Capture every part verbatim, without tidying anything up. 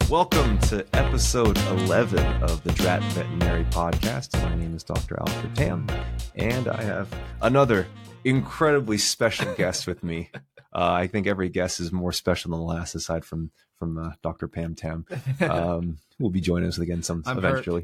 Welcome to episode eleven of the Drat Veterinary Podcast. My name is Doctor Alfred Tam, and I have another incredibly special guest with me. Uh, I think every guest is more special than the last, aside from from uh, Doctor Pam Tam. Um, will be joining us again some I'm eventually.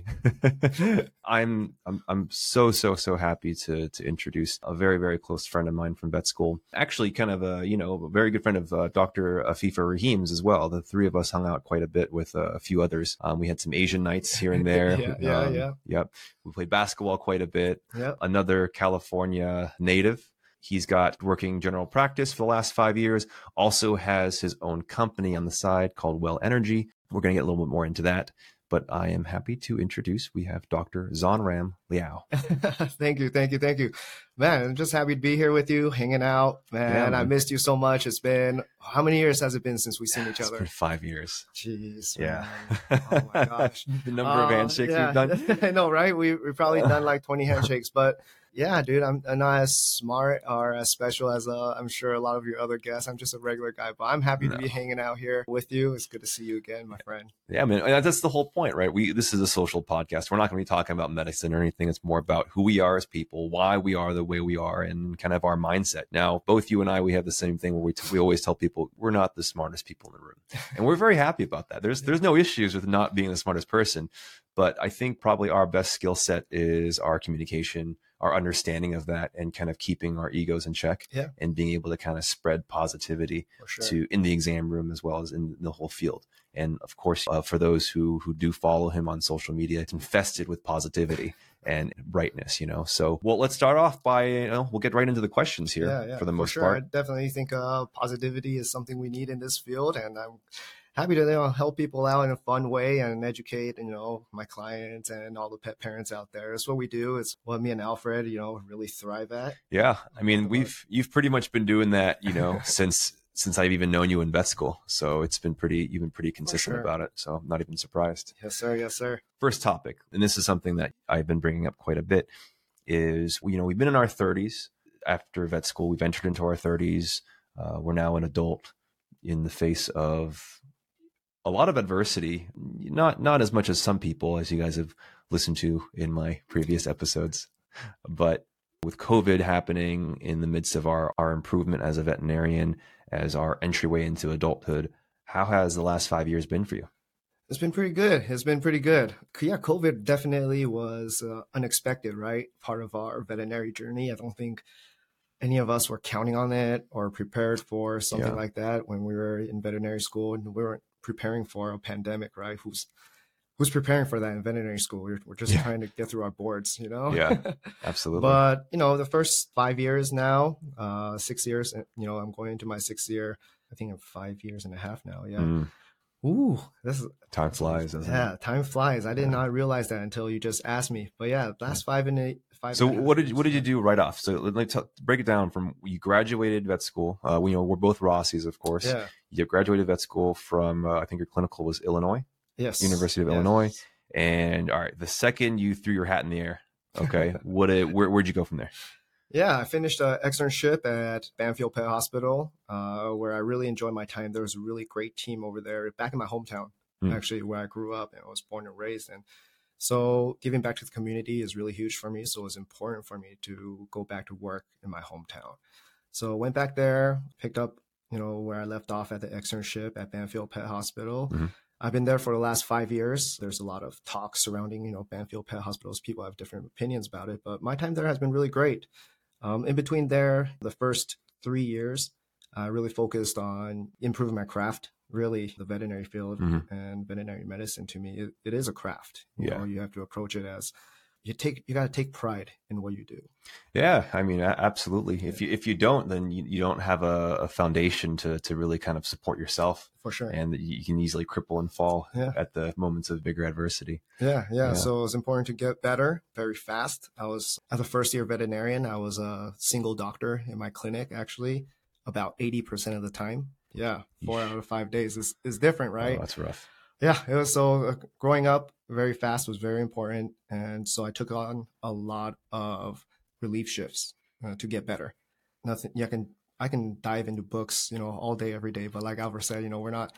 I'm I'm I'm so so so happy to to introduce a very very close friend of mine from vet school. Actually, kind of a you know a very good friend of uh, Doctor Afifa Rahim's as well. The three of us hung out quite a bit with uh, a few others. Um, we had some Asian nights here and there. yeah, yeah, um, yeah. Yep. We played basketball quite a bit. Yep. Another California native. He's got working general practice for the last five years, also has his own company on the side called Well Energy. We're going to get a little bit more into that, but I am happy to introduce, we have Doctor Zonram Liao. Thank you, thank you, thank you. Man, I'm just happy to be here with you, hanging out. Man, Yeah, man. I missed you so much. It's been, how many years has it been since we've seen each It's other? been five years. Jeez, Yeah. man. Oh my gosh. The number of Uh, handshakes yeah. we've done. I know, right? We, we've probably done like twenty handshakes, but yeah, dude, I'm, I'm not as smart or as special as uh, I'm sure a lot of your other guests. I'm just a regular guy, but I'm happy No. to be hanging out here with you. It's good to see you again, my friend. Yeah, man. And that's the whole point, right? We This is a social podcast. We're not going to be talking about medicine or anything. It's more about who we are as people, why we are the way we are, and kind of our mindset. Now, both you and I, we have the same thing where we, t- we always tell people we're not the smartest people in the room. And we're very happy about that. There's there's no issues with not being the smartest person. But I think probably our best skill set is our communication, our understanding of that, and kind of keeping our egos in check, Yeah. and being able to kind of spread positivity For sure. to in the exam room as well as in the whole field. And of course, uh, for those who who do follow him on social media, it's infested with positivity and brightness, you know. So, well, let's start off by, you know, we'll get right into the questions here Yeah, yeah, for the most sure. part. I definitely think uh, positivity is something we need in this field, and I'm happy to you know, help people out in a fun way and educate, you know, my clients and all the pet parents out there. It's what we do. It's what me and Alfred, you know, really thrive at. Yeah, I mean, About- we've you've pretty much been doing that, you know, since since I've even known you in vet school. So it's been pretty, you've been pretty consistent sure. about it. So I'm not even surprised. Yes, sir. Yes, sir. First topic, and this is something that I've been bringing up quite a bit, is, you know, we've been in our thirties after vet school. We've entered into our thirties. Uh, we're now an adult in the face of a lot of adversity, not not as much as some people, as you guys have listened to in my previous episodes, but with COVID happening in the midst of our, our improvement as a veterinarian, as our entryway into adulthood, how has the last five years been for you? It's been pretty good. It's been pretty good. Yeah, COVID definitely was uh, unexpected, right? Part of our veterinary journey. I don't think any of us were counting on it or prepared for something Yeah. like that when we were in veterinary school, and we weren't preparing for a pandemic, right? Who's who's preparing for that in veterinary school? We're, we're just Yeah. trying to get through our boards, you know? Yeah, absolutely. But, you know, the first five years now, uh, six years, you know, I'm going into my sixth year, I think in five years and a half now. Yeah. Mm, Ooh, this is, time flies, doesn't yeah, it? time flies. I did Yeah. not realize that until you just asked me. But yeah, last five and eight, five. So and a half what did years, what did you yeah. do right off? So let me t- break it down from you graduated vet school. Uh, we you know we're both Rossies, of course. Yeah. You graduated vet school from uh, I think your clinical was Illinois, Yes. University of Yes. Illinois. And all right, the second you threw your hat in the air, okay, what it, where where'd you go from there? Yeah, I finished an externship at Banfield Pet Hospital, uh, where I really enjoyed my time. There was a really great team over there back in my hometown, Hmm. actually, where I grew up and I was born and raised. And so giving back to the community is really huge for me. So it was important for me to go back to work in my hometown. So went back there, picked up, you know, where I left off at the externship at Banfield Pet Hospital. Mhm. I've been there for the last five years. There's a lot of talk surrounding, you know, Banfield Pet Hospitals. People have different opinions about it, but my time there has been really great. Um, in between there, the first three years, I really focused on improving my craft. Really, the veterinary field Mhm. and veterinary medicine, to me, it, it is a craft. You Yeah. know, you have to approach it as you take. You got to take pride in what you do. Yeah, I mean, a- absolutely. If you if you don't, then you, you don't have a, a foundation to to really kind of support yourself, For sure. and that you can easily cripple and fall Yeah. at the moments of bigger adversity. Yeah, yeah, Yeah. So it was important to get better very fast. I was, as a first year veterinarian, I was a single doctor in my clinic, actually, about eighty percent of the time. Yeah, four Yeesh. out of five days is, is different, right? Oh, that's rough. Yeah, it was so uh, growing up very fast was very important. And so I took on a lot of relief shifts uh, to get better. Nothing, yeah, I can, I can dive into books, you know, all day, every day. But like Albert said, you know, we're not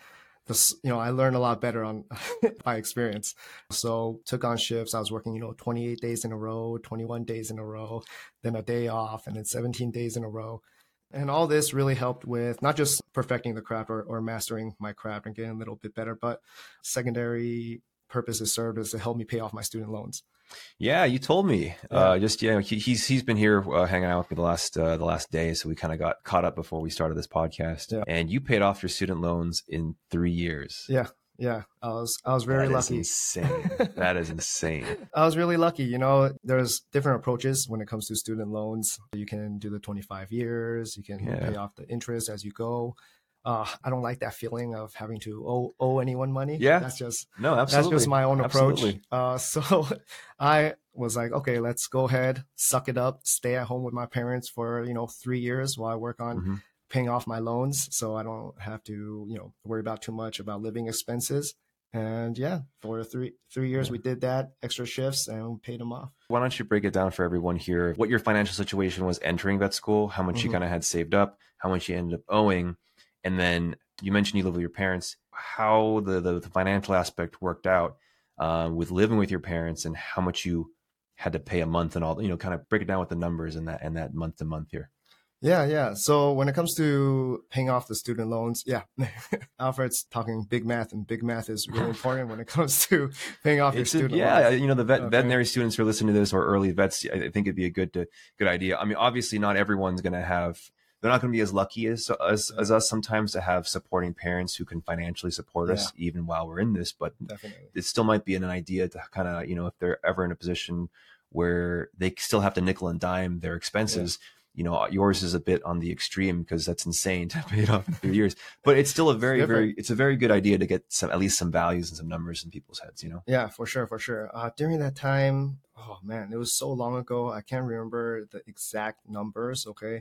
this, you know, I learned a lot better on by experience. So took on shifts. I was working, you know, twenty-eight days in a row, twenty-one days in a row, then a day off, and then seventeen days in a row. And all this really helped with not just perfecting the craft or, or mastering my craft and getting a little bit better, but secondary purposes served as to help me pay off my student loans. Yeah, you told me. Yeah. Uh, just you know, he, he's he's been here uh, hanging out with me the last uh, the last day, so we kind of got caught up before we started this podcast. Yeah. And you paid off your student loans in three years. Yeah, yeah. I was I was very that lucky. Is insane. That is insane. I was really lucky. You know, there's different approaches when it comes to student loans. You can do the twenty-five years. You can yeah. pay off the interest as you go. Uh, I don't like that feeling of having to owe, owe anyone money. Yeah. That's just, no, absolutely. That's just my own approach. Absolutely. Uh, so I was like, okay, let's go ahead, suck it up, stay at home with my parents for, you know, three years while I work on mm-hmm. paying off my loans. So I don't have to, you know, worry about too much about living expenses. And yeah, for three, three years, yeah. we did that, extra shifts, and we paid them off. Why don't you break it down for everyone here? What your financial situation was entering vet school, how much mm-hmm. you kind of had saved up, how much you ended up owing. And then you mentioned you live with your parents, how the, the, the financial aspect worked out uh, with living with your parents and how much you had to pay a month and all, you know, kind of break it down with the numbers and that, and that month to month here. Yeah. Yeah. So when it comes to paying off the student loans, yeah, Alfred's talking big math, and big math is really important when it comes to paying off it's your a, student yeah, loans. Yeah. You know, the vet, okay. veterinary students who are listening to this or early vets, I think it'd be a good, to, good idea. I mean, obviously not everyone's going to have, they're not going to be as lucky as, as, yeah. as us sometimes to have supporting parents who can financially support us yeah. even while we're in this, but Definitely. It still might be an idea to kind of, you know, if they're ever in a position where they still have to nickel and dime their expenses, yeah. you know, yours is a bit on the extreme because that's insane to pay it off in three years, but it's still a very, it's very, it's a very good idea to get some, at least some values and some numbers in people's heads, you know? Yeah, for sure. For sure. Uh, during that time, oh man, it was so long ago. I can't remember the exact numbers. Okay.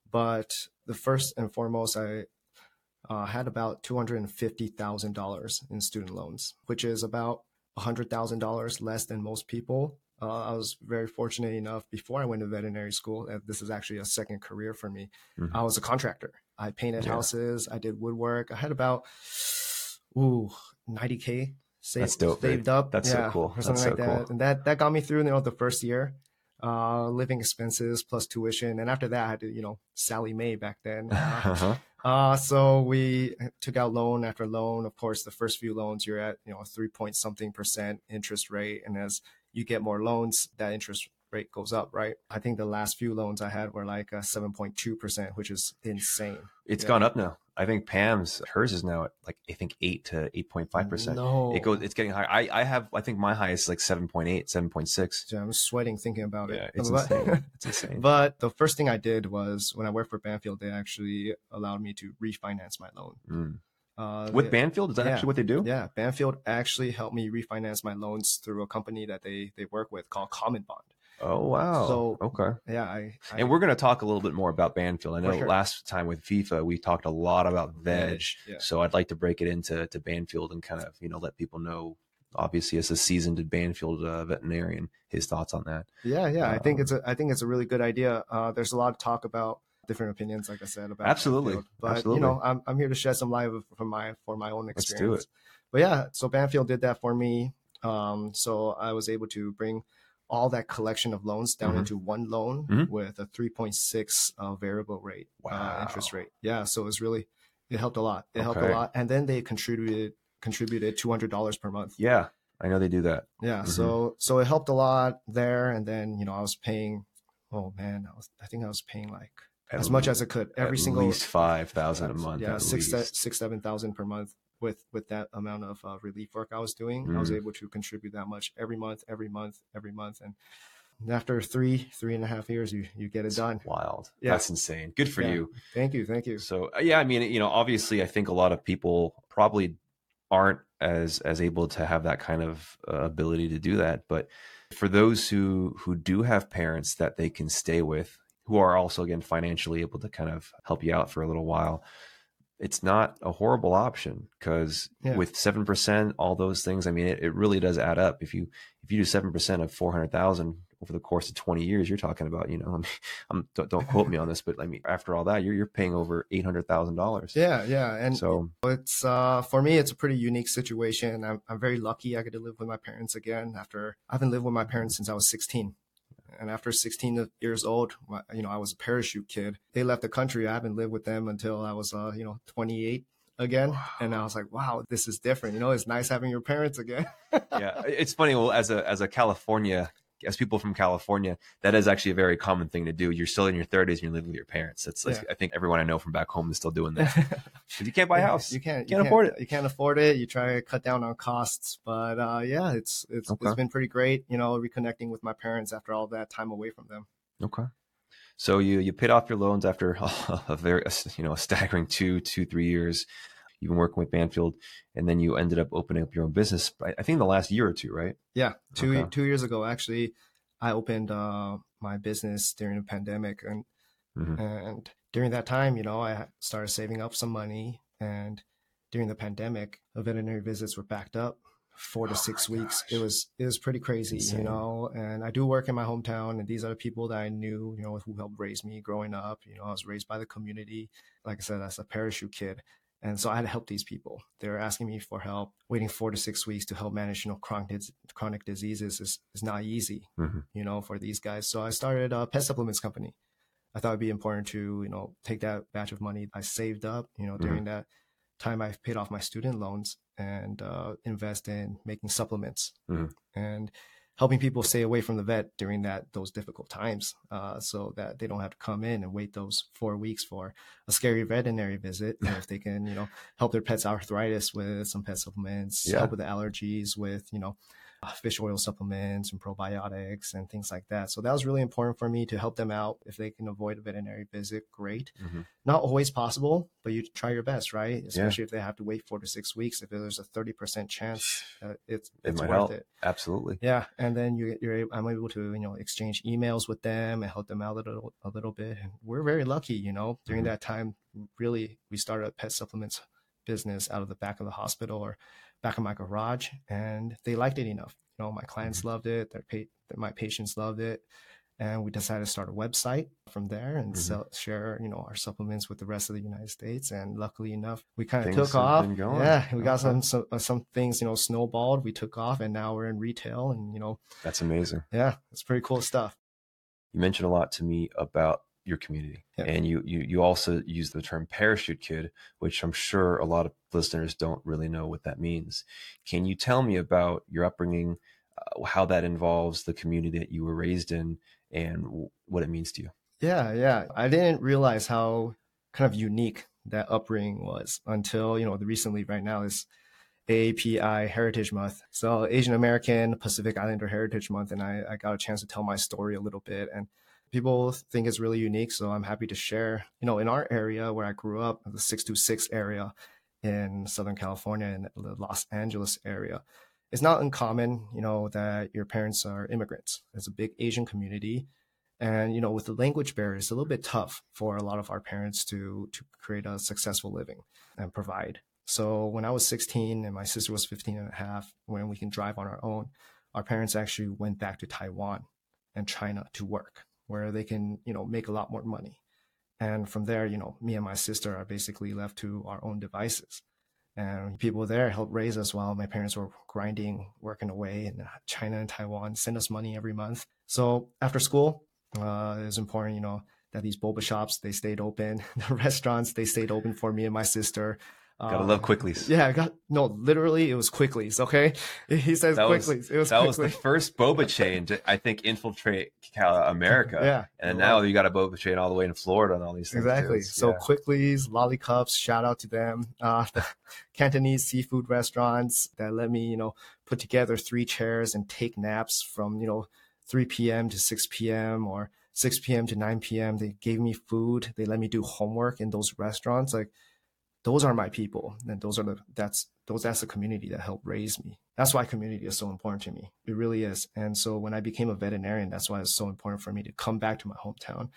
But the first and foremost, I uh, had about two hundred fifty thousand dollars in student loans, which is about one hundred thousand dollars less than most people. Uh, I was very fortunate enough before I went to veterinary school. Uh, this is actually a second career for me. Mm-hmm. I was a contractor. I painted yeah. houses. I did woodwork. I had about ooh ninety K saved, That's dope, saved man. up. That's yeah, so cool. or something That's like so that. cool. And that, that got me through, you know, the first year. Uh, living expenses plus tuition. And after that, I had to, you know, Sally Mae back then. Uh, uh-huh. uh, so we took out loan after loan. Of course, the first few loans, you're at, you know, three point something percent interest rate. And as you get more loans, that interest rate goes up, right? I think the last few loans I had were like a seven point two percent, which is insane. It's yeah. gone up now. I think Pam's, hers is now at like, I think eight to eight point five percent. No. It goes, it's getting higher. I, I have, I think my highest is like seven point eight, seven point six. Yeah, I'm sweating thinking about yeah, it. It's but, insane. It's insane. But the first thing I did was when I worked for Banfield, they actually allowed me to refinance my loan. Mm. Uh, With they, Banfield? Is that yeah, actually what they do? Yeah. Banfield actually helped me refinance my loans through a company that they, they work with called Common Bond. Oh, wow. So, okay. Yeah. I, I and we're going to talk a little bit more about Banfield. I know sure. last time with FIFA, we talked a lot about veg. Yeah. So I'd like to break it into to Banfield and kind of, you know, let people know, obviously as a seasoned Banfield uh, veterinarian, his thoughts on that. Yeah. Yeah. Um, I think it's a, I think it's a really good idea. Uh, there's a lot of talk about different opinions, like I said, about absolutely, Banfield. But absolutely. you know, I'm I'm here to shed some light from my for my own experience. Let's do it. But yeah, so Banfield did that for me. Um, so I was able to bring all that collection of loans down mm-hmm. into one loan mm-hmm. with a three point six uh, variable rate wow. uh, interest rate. Yeah, so it was really it helped a lot. It okay. helped a lot, and then they contributed contributed two hundred dollars per month. Yeah, I know they do that. Yeah, mm-hmm. so so it helped a lot there, and then you know I was paying. Oh man, I was I think I was paying like. At as much as I could every at single least five thousand a month. Yeah, at six, least. six, seven thousand per month with with that amount of uh, relief work I was doing. Mm. I was able to contribute that much every month, every month, every month, and after three, three and a half years, you you get it That's done. Wild. Yeah. That's insane. Good for yeah. you. Thank you, thank you. So uh, yeah, I mean, you know, obviously, I think a lot of people probably aren't as as able to have that kind of uh, ability to do that, but for those who who do have parents that they can stay with, who are also, again, financially able to kind of help you out for a little while, it's not a horrible option because yeah. with seven percent, all those things, I mean, it, it really does add up. If you, if you do seven percent of four hundred thousand, over the course of twenty years, you're talking about, you know, I'm, I'm don't, don't quote me on this, but I mean, after all that, you're, you're paying over eight hundred thousand dollars. Yeah. Yeah. And so it's, uh, for me, it's a pretty unique situation. I'm, I'm very lucky. I get to live with my parents again after I haven't lived with my parents since I was sixteen. And after sixteen years old, you know, I was a parachute kid. They left the country. I haven't lived with them until I was, uh, you know, twenty-eight again. Wow. And I was like, wow, this is different. You know, it's nice having your parents again. Yeah. It's funny. Well, as a, as a California, as people from California, that is actually a very common thing to do. You're still in your thirties and you live with your parents. That's like, yeah. I think everyone I know from back home is still doing that. Because you can't buy a house. You can't, you can't, can't afford it. You can't afford it. You try to cut down on costs. But uh, yeah, it's it's okay. It's been pretty great, you know, reconnecting with my parents after all that time away from them. Okay. So you you paid off your loans after a very, you know, a staggering two, two, three years. You've been working with Banfield, and then you ended up opening up your own business. I think the last year or two, right? Yeah, two okay. two years ago, actually. I opened uh, my business during the pandemic, and mm-hmm. and during that time, you know, I started saving up some money. And during the pandemic, the veterinary visits were backed up four to oh six weeks. Gosh. It was it was pretty crazy, Insane. you know. And I do work in my hometown, and these are the people that I knew, you know, who helped raise me growing up. You know, I was raised by the community. Like I said, as a parachute kid. And so I had to help these people. They were asking me for help. Waiting four to six weeks to help manage, you know, chronic chronic diseases is, is not easy, mm-hmm. you know, for these guys. So I started a pet supplements company. I thought it'd be important to, you know, take that batch of money I saved up, you know, mm-hmm. during that time I've paid off my student loans and uh, invest in making supplements mm-hmm. and helping people stay away from the vet during that those difficult times, uh, so that they don't have to come in and wait those four weeks for a scary veterinary visit. And if they can, you know, help their pet's arthritis with some pet supplements, yeah. help with the allergies with, you know, uh, fish oil supplements and probiotics and things like that. So that was really important for me to help them out. If they can avoid a veterinary visit, great. Mm-hmm. Not always possible, but you try your best, right? Especially yeah. if they have to wait four to six weeks. If there's a thirty percent chance, uh, it's, it it's might worth help. it. Absolutely. Yeah. And then you, you're able, I'm able to, you know, exchange emails with them and help them out a little, a little bit. And we're very lucky, you know, during mm-hmm. that time, really, we started a pet supplements business out of the back of the hospital or back of my garage, and they liked it enough. You know, my clients mm-hmm. loved it. Their pa- my patients loved it. And we decided to start a website from there and mm-hmm. sell, share, you know, our supplements with the rest of the United States. And luckily enough, we kind of took off. Yeah, we okay. got some, some some things, you know, snowballed. We took off, and now we're in retail. And you know, that's amazing. Yeah, it's pretty cool stuff. You mentioned a lot to me about your community, yeah. and you you you also use the term parachute kid, which I'm sure a lot of listeners don't really know what that means. Can you tell me about your upbringing, uh, how that involves the community that you were raised in, and w- what it means to you? Yeah, yeah. I didn't realize how kind of unique that upbringing was until, you know, the recently right now is A A P I Heritage Month. So Asian American Pacific Islander Heritage Month. And I, I got a chance to tell my story a little bit. And people think it's really unique. So I'm happy to share, you know, in our area where I grew up, the six two six area in Southern California and the Los Angeles area. It's not uncommon, you know, that your parents are immigrants. There's a big Asian community. And, you know, with the language barrier, it's a little bit tough for a lot of our parents to, to create a successful living and provide. So when I was sixteen and my sister was fifteen and a half, when we can drive on our own, our parents actually went back to Taiwan and China to work, where they can, you know, make a lot more money. And from there, you know, me and my sister are basically left to our own devices. And people there helped raise us while my parents were grinding, working away in China and Taiwan, send us money every month. So after school, uh, it was important, you know, that these boba shops, they stayed open. The restaurants, they stayed open for me and my sister. Gotta um, love Quicklies. Yeah, I got no. Literally, it was Quicklies. Okay, he says that Quicklies. Was, it was that Quicklies. was the first boba chain to, I think, infiltrate America. Yeah, and now you got a boba chain all the way in Florida and all these things. Exactly. Too. So yeah. Quicklies, Lollicups, shout out to them. Uh, the Cantonese seafood restaurants that let me, you know, put together three chairs and take naps from, you know, three p.m. to six p.m. or six p.m. to nine p.m. They gave me food. They let me do homework in those restaurants. Like, those are my people. And those are the, that's, those, that's the community that helped raise me. That's why community is so important to me. It really is. And so when I became a veterinarian, that's why it's so important for me to come back to my hometown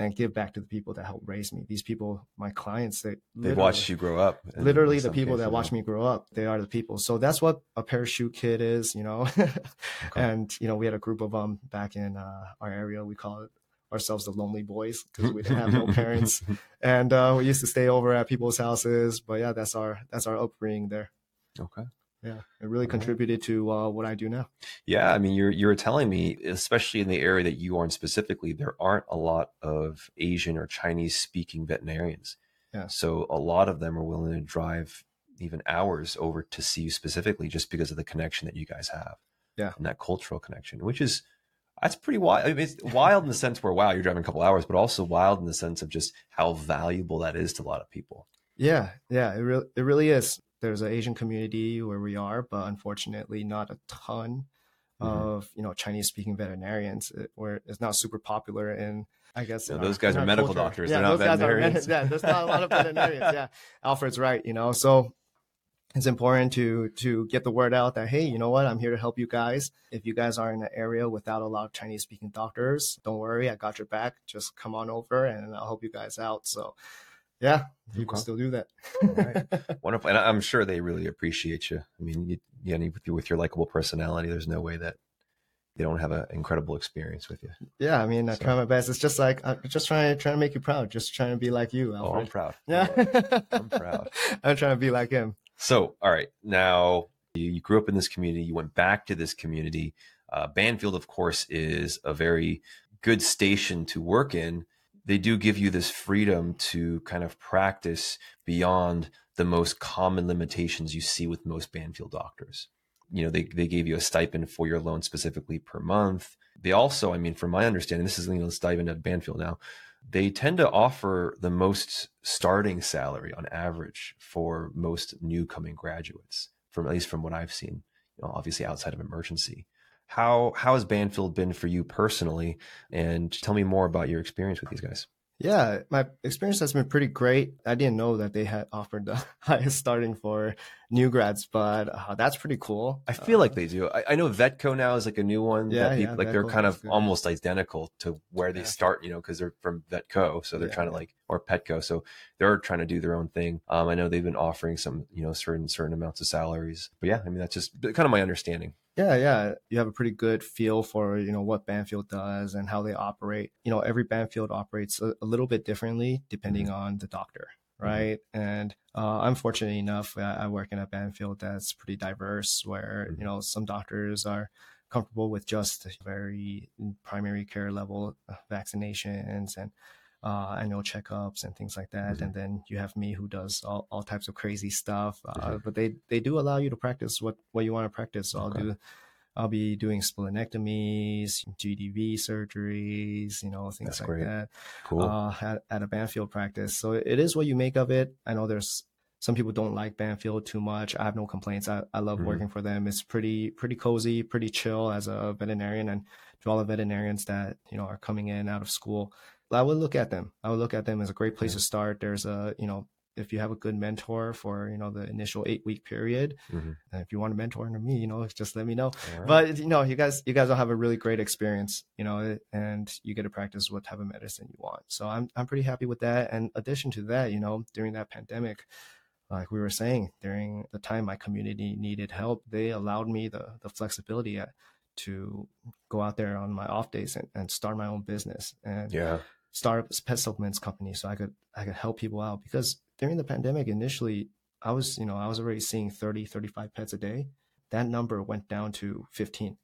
and give back to the people that helped raise me. These people, my clients, they They've watched you grow up. In, literally in the people cases, that watch yeah. me grow up, they are the people. So that's what a parachute kid is, you know. Okay. And, you know, we had a group of them back in uh, our area. We call it ourselves the lonely boys because we didn't have no parents. And uh, we used to stay over at people's houses. But yeah, that's our that's our upbringing there. Okay. Yeah, it really All contributed right. to uh, what I do now. Yeah, I mean, you're you're telling me, especially in the area that you are in specifically, there aren't a lot of Asian or Chinese speaking veterinarians. Yeah. So a lot of them are willing to drive even hours over to see you specifically just because of the connection that you guys have. Yeah. And that cultural connection, which is, that's pretty wild. I mean, it's wild in the sense where, wow, you're driving a couple hours, but also wild in the sense of just how valuable that is to a lot of people. Yeah, yeah, it really it really is. There's an Asian community where we are, but unfortunately not a ton Mhm. of, you know, Chinese speaking veterinarians. It, where it's not super popular in, I guess, No, in those our, guys in are our medical culture. doctors. Yeah, They're not those guys are veterinarians. med- yeah, there's not a lot of veterinarians. Yeah, Alfred's right. You know, so it's important to to get the word out that, hey, you know what, I'm here to help you guys. If you guys are in an area without a lot of Chinese speaking doctors, don't worry, I got your back. Just come on over and I'll help you guys out. So yeah, people Okay. still do that. All right. Wonderful. And I'm sure they really appreciate you. I mean, you, yeah, with your, with your likable personality, there's no way that they don't have an incredible experience with you. Yeah, I mean, I So- try my best. It's just like I'm just trying trying to make you proud, just trying to be like you, Oh, I'm Alfred. proud. Yeah, I'm proud. I'm trying to be like him. So, all right. Now, you, you grew up in this community. You went back to this community. Uh, Banfield, of course, is a very good station to work in. They do give you this freedom to kind of practice beyond the most common limitations you see with most Banfield doctors. You know, they, they gave you a stipend for your loan specifically per month. They also, I mean, from my understanding, this is, you know, let's dive into Banfield now. They tend to offer the most starting salary on average for most new coming graduates, from at least from what I've seen, you know, obviously outside of emergency. How how has Banfield been for you personally? And tell me more about your experience with these guys. Yeah, my experience has been pretty great. I didn't know that they had offered the highest starting for new grads, but uh, that's pretty cool. I feel Uh, like they do. I, I know Vetco now is like a new one Yeah, that people yeah, like they're Vetco kind is of good. almost identical to where they Yeah. start, you know, because they're from Vetco. So they're Yeah, trying to yeah. like, or Petco. So they're trying to do their own thing. Um, I know they've been offering some, you know, certain, certain amounts of salaries, but yeah, I mean, that's just kind of my understanding. Yeah, yeah. You have a pretty good feel for, you know, what Banfield does and how they operate. You know, every Banfield operates a, a little bit differently depending on the doctor, right? And uh, I'm fortunate enough, I, I work in a Banfield that's pretty diverse where, Mhm. you know, some doctors are comfortable with just very primary care level uh, vaccinations and uh, annual checkups and things like that. Mhm. And then you have me who does all, all types of crazy stuff. Uh, Mhm. But they, they do allow you to practice what, what you want to practice. So Okay. I'll do, I'll be doing splenectomies, G D V surgeries, you know, things That's like great. that Cool. uh, at, at a Banfield practice. So it is what you make of it. I know there's some people don't like Banfield too much. I have no complaints. I, I love Mhm. working for them. It's pretty pretty cozy, pretty chill as a veterinarian. And to all the veterinarians that, you know, are coming in out of school, I would look at them. I would look at them as a great place Yeah. to start. There's a, you know, if you have a good mentor for, you know, the initial eight week period, Mhm. and if you want to mentor under me, you know, just let me know. All right. But you know, you guys, you guys will have a really great experience, you know, and you get to practice what type of medicine you want. So I'm, I'm pretty happy with that. And addition to that, you know, during that pandemic, like we were saying, during the time my community needed help, they allowed me the the flexibility uh, to go out there on my off days and, and start my own business and Yeah. start a pet supplements company so I could I could help people out. Because during the pandemic initially, I was, you know, I was already seeing thirty, thirty-five pets a day. That number went down to fifteen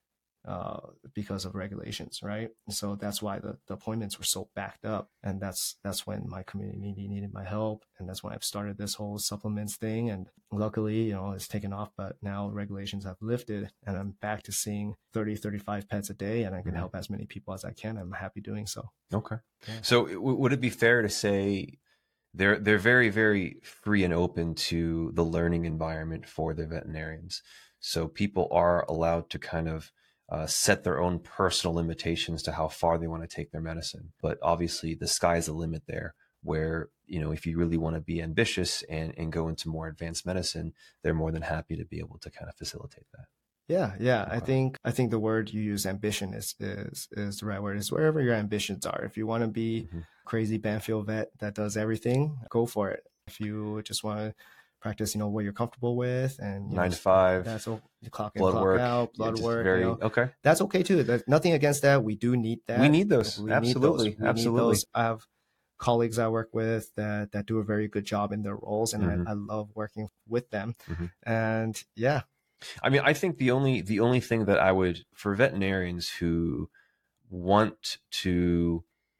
uh, because of regulations, right? And so that's why the, the appointments were so backed up. And that's that's when my community needed my help. And that's when I've started this whole supplements thing. And luckily, you know, it's taken off, but now regulations have lifted and I'm back to seeing thirty, thirty-five pets a day and I can Mhm. help as many people as I can. I'm happy doing so. Okay. Yeah. So w- would it be fair to say they're they're very, very free and open to the learning environment for the veterinarians? So people are allowed to kind of uh, set their own personal limitations to how far they want to take their medicine. But obviously the sky's the limit there, where, you know, if you really want to be ambitious and, and go into more advanced medicine, they're more than happy to be able to kind of facilitate that. Yeah, yeah. I Okay. think I think the word you use, ambition, is is is the right word. It's wherever your ambitions are. If you want to be Hmm. crazy Banfield vet that does everything, go for it. If you just want to practice, you know, what you're comfortable with, and you know, Nine to five, that's all, clock in, blood clock work. out, Yeah, blood just work, you very know, okay. that's okay too. There's nothing against that. We do need We that. need those. We need those. Absolutely. We need Absolutely. those. I have colleagues I work with that that do a very good job in their roles, and I, Hmm. I love working with them. Hmm. And yeah, I mean, I think the only the only thing that I would, for veterinarians who want to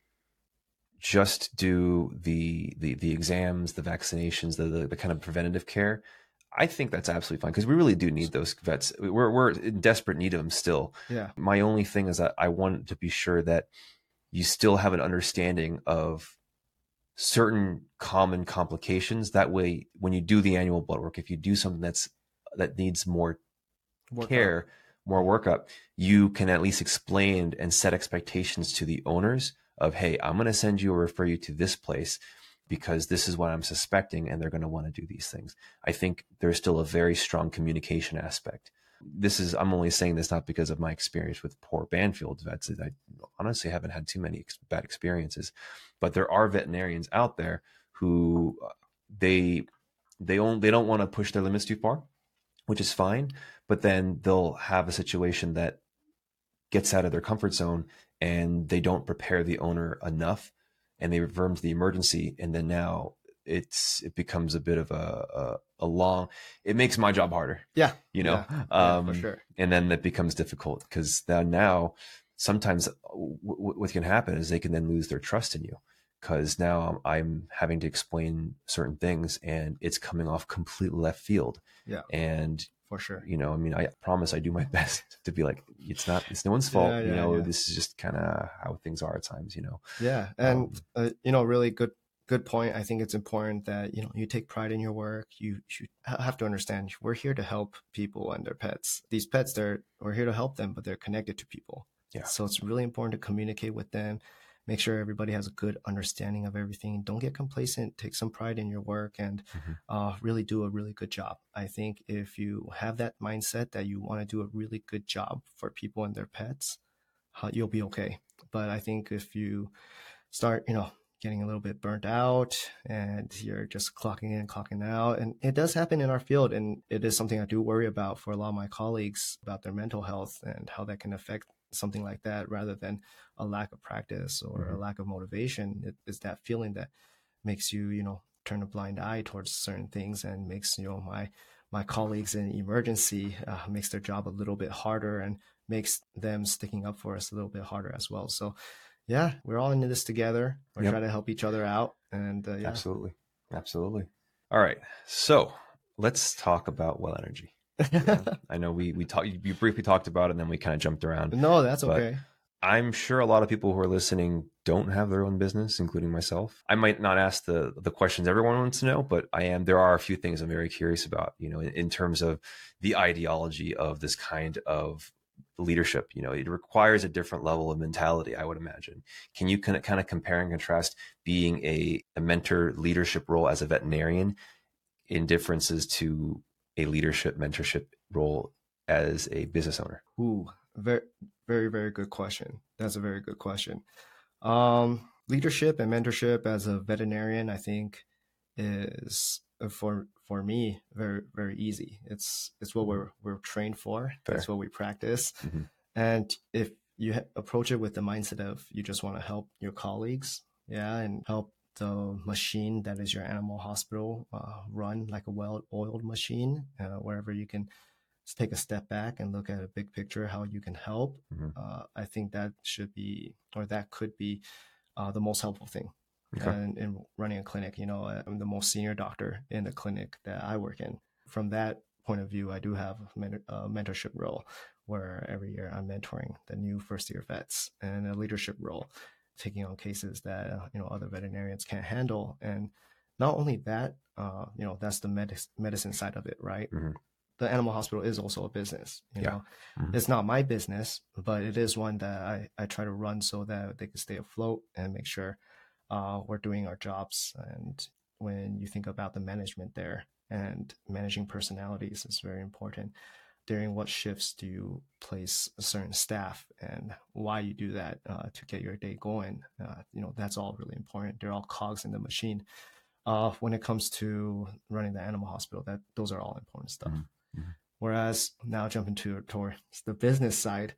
just do the the the exams, the vaccinations, the the, the kind of preventative care, I think that's absolutely fine because we really do need those vets. We're we're in desperate need of them still. yeah, My only thing is that I want to be sure that you still have an understanding of certain common complications. That way, when you do the annual blood work, if you do something that's that needs more work up. care, more workup, you can at least explain and set expectations to the owners of, hey, I'm going to send you or refer you to this place because this is what I'm suspecting, and they're going to want to do these things. I think there's still a very strong communication aspect. This is, I'm only saying this not because of my experience with poor Banfield vets. I honestly haven't had too many bad experiences, but there are veterinarians out there who uh, they they only, they don't want to push their limits too far, which is fine. But then they'll have a situation that gets out of their comfort zone and they don't prepare the owner enough and they refer them to the emergency. And then now it's, it becomes a bit of a, a, a long, it makes my job harder, Yeah, you know? yeah, yeah, for Um, sure. and then that becomes difficult because then now sometimes w- w- what can happen is they can then lose their trust in you because now I'm having to explain certain things and it's coming off completely left field. Yeah, And for sure. you know, I mean, I promise I do my best to be like, it's not, it's no one's fault. Yeah, You yeah, know, yeah, this is just kind of how things are at times, you know. yeah. And Um, uh, you know, really good, good point. I think it's important that you know you take pride in your work. You should ha- have to understand we're here to help people and their pets. These pets, they're we're here to help them, but they're connected to people. yeah. So it's really important to communicate with them. Make sure everybody has a good understanding of everything. Don't get complacent. Take some pride in your work and Hmm. uh, really do a really good job. I think if you have that mindset that you want to do a really good job for people and their pets, uh, you'll be okay. But I think if you start, you know, getting a little bit burnt out and you're just clocking in, clocking out, and it does happen in our field, and it is something I do worry about for a lot of my colleagues about their mental health and how that can affect something like that rather than a lack of practice or Hmm. a lack of motivation. It is that feeling that makes you, you know, turn a blind eye towards certain things and makes, you know, my my colleagues in emergency uh, makes their job a little bit harder and makes them sticking up for us a little bit harder as well. So yeah, we're all in this together. We're Yep. trying to help each other out. And uh, yeah. Absolutely. Absolutely. All right. So let's talk about well energy. Yeah. I know we, we talked, you briefly talked about it and then we kind of jumped around, No, that's but okay. I'm sure a lot of people who are listening don't have their own business, including myself. I might not ask the the questions everyone wants to know, but I am. There are a few things I'm very curious about. You know, in, in terms of the ideology of this kind of leadership. You know, it requires a different level of mentality, I would imagine. Can you kind of kind of compare and contrast being a, a mentor leadership role as a veterinarian in differences to a leadership mentorship role as a business owner? Ooh, very, very, very good question. That's a very good question. Um, leadership and mentorship as a veterinarian, I think, is uh, for for me very very easy. It's it's what Mhm. we're we're trained for. It's Fair. what we practice. Mm-hmm. And if you ha- approach it with the mindset of you just want to help your colleagues, yeah, and help the machine that is your animal hospital uh, run like a well-oiled machine, uh, wherever you can take a step back and look at a big picture, how you can help. Mm-hmm. Uh, I think that should be, or that could be, uh, the most helpful thing. Okay. And in running a clinic, you know, I'm the most senior doctor in the clinic that I work in. From that point of view, I do have a mentorship role where every year I'm mentoring the new first year vets, and a leadership role, taking on cases that uh, you know other veterinarians can't handle. And not only that, uh, you know, that's the medic- medicine side of it, right? Mm-hmm. The animal hospital is also a business. You Yeah. know, Mm-hmm. it's not my business, but it is one that I, I try to run so that they can stay afloat and make sure uh, we're doing our jobs. And when you think about the management there and managing personalities is very important. during what shifts do you place a certain staff, and why you do that uh, to get your day going. Uh, you know, that's all really important. They're all cogs in the machine. Uh, when it comes to running the animal hospital, that those are all important stuff. Mm-hmm. Whereas now jumping to towards the business side,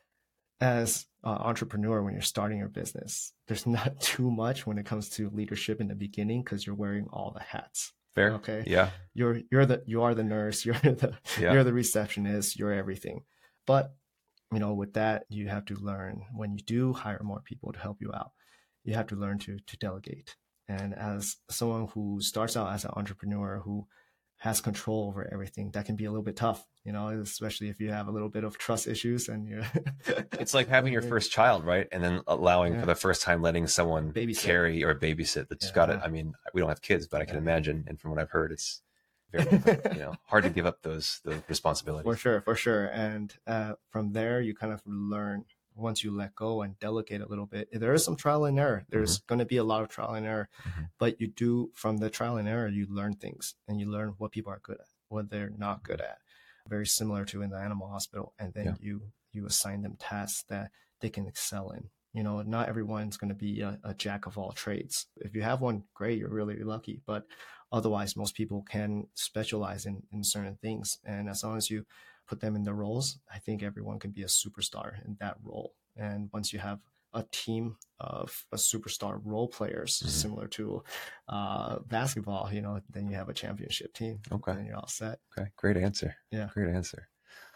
as an entrepreneur, when you're starting your business, there's not too much when it comes to leadership in the beginning because you're wearing all the hats. Fair. Okay. Yeah. You're you're the you are the nurse. You're the yeah. you're the receptionist. You're everything. But you know, with that, you have to learn when you do hire more people to help you out. You have to learn to to delegate. And as someone who starts out as an entrepreneur who has control over everything, that can be a little bit tough, you know, especially if you have a little bit of trust issues and you're it's like having your first child, right? And then allowing yeah. for the first time letting someone babysit. carry or babysit that's yeah. got it. I mean, we don't have kids, but I can yeah. imagine. And from what I've heard, it's very, you know, hard to give up those, those responsibilities. For sure. For sure. And uh, from there, you kind of learn once you let go and delegate a little bit. There is some trial and error. There's mm-hmm. going to be a lot of trial and error, mm-hmm. but you do, from the trial and error, you learn things and you learn what people are good at, what they're not good at. Very similar to in the animal hospital. And then yeah. you, you assign them tasks that they can excel in. You know, not everyone's going to be a, a jack of all trades. If you have one, great, you're really lucky. But otherwise, most people can specialize in, in certain things. And as long as you put them in the roles, I think everyone can be a superstar in that role. And once you have a team of a superstar role players, mm-hmm. similar to uh, basketball, you know, then you have a championship team. Okay. And you're all set. Okay. Great answer. Yeah. Great answer.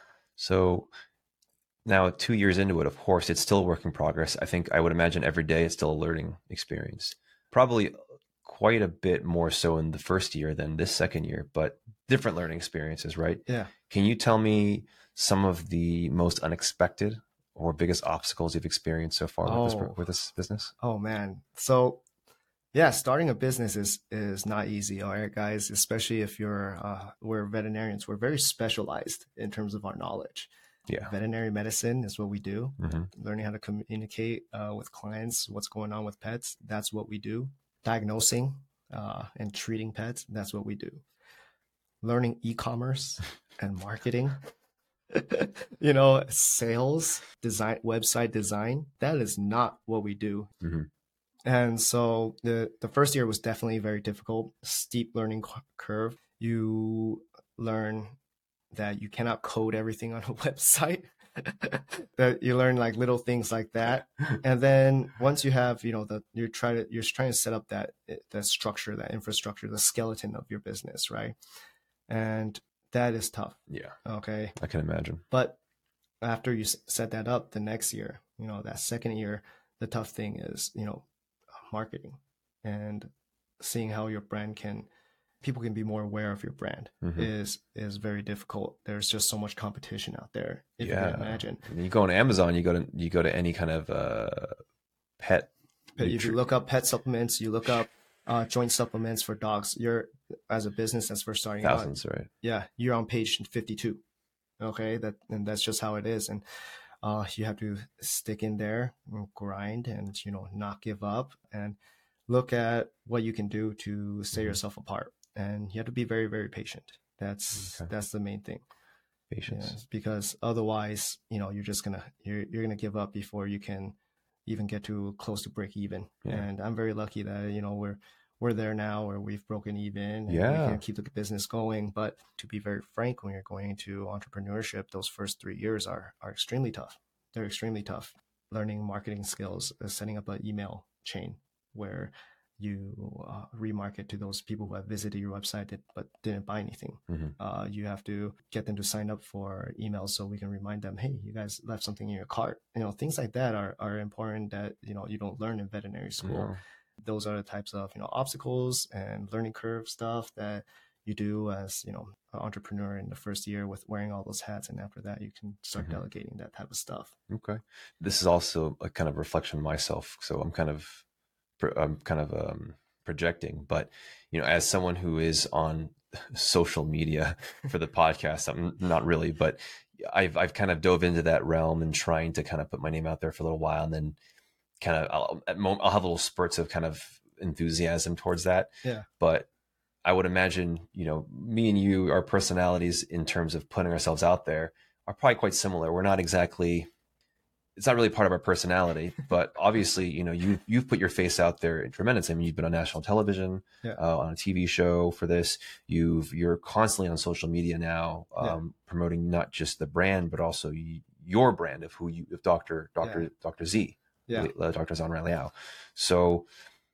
So now two years into it, of course, it's still a work in progress. I think I would imagine every day it's still a learning experience. Probably quite a bit more so in the first year than this second year, but different learning experiences, right? Yeah. Can you tell me some of the most unexpected or biggest obstacles you've experienced so far oh. with, this, with this business? Oh man. So yeah, starting a business is, is not easy. All right, guys, especially if you're, uh, we're veterinarians, we're very specialized in terms of our knowledge. Yeah. Veterinary medicine is what we do. Mm-hmm. Learning how to communicate uh, with clients, what's going on with pets. That's what we do. Diagnosing uh, and treating pets. That's what we do. Learning e-commerce and marketing, you know, sales, design, website design. That is not what we do. Mm-hmm. And so the, the first year was definitely very difficult, steep learning curve. You learn that you cannot code everything on a website. That you learn like little things like that. And then once you have, you know, the you're trying to you're trying to set up that that structure, that infrastructure, the skeleton of your business, right? And that is tough. Yeah. Okay. I can imagine. But after you set that up, the next year, you know, that second year, the tough thing is, you know, marketing and seeing how your brand can, people can be more aware of your brand mm-hmm. is is very difficult. There's just so much competition out there. If yeah. you can imagine. You go on Amazon, you go to you go to any kind of uh, pet. But if you look up pet supplements, you look up uh, joint supplements for dogs. You're as a business that's first starting thousands, out, right? Yeah, you're on page fifty-two. Okay, that and that's just how it is, and uh, you have to stick in there, and grind, and you know, not give up, and look at what you can do to set mm-hmm. yourself apart. And you have to be very, very patient. That's okay. that's the main thing. Patience, yeah, because otherwise, you know, you're just gonna you're you're gonna give up before you can even get to close to break even. Yeah. And I'm very lucky that you know we're we're there now, where we've broken even. And yeah, we can keep the business going. But to be very frank, when you're going into entrepreneurship, those first three years are are extremely tough. They're extremely tough. Learning marketing skills, uh, setting up an email chain where you uh, remarket to those people who have visited your website that, but didn't buy anything. Mm-hmm. Uh, you have to get them to sign up for emails so we can remind them, hey, you guys left something in your cart. You know, things like that are, are important that, you know, you don't learn in veterinary school. No. Those are the types of, you know, obstacles and learning curve stuff that you do as, you know, an entrepreneur in the first year with wearing all those hats. And after that, you can start mm-hmm. delegating that type of stuff. Okay. This is also a kind of reflection of myself. So I'm kind of I'm kind of um, projecting, but you know, as someone who is on social media for the podcast, I'm not really, but I've I've kind of dove into that realm and trying to kind of put my name out there for a little while, and then kind of I'll, I'll have little spurts of kind of enthusiasm towards that. Yeah. But I would imagine, you know, me and you, our personalities in terms of putting ourselves out there are probably quite similar. We're not exactly, it's not really part of our personality, but obviously, you know, you you've put your face out there tremendous. I mean, you've been on national television, Yeah. uh, on a T V show for this. You've you're constantly on social media now, um, Yeah. promoting not just the brand, but also y- your brand of who you, of Doctor Doctor Yeah. Doctor Z, Yeah. uh, Doctor Zhan Liao. So,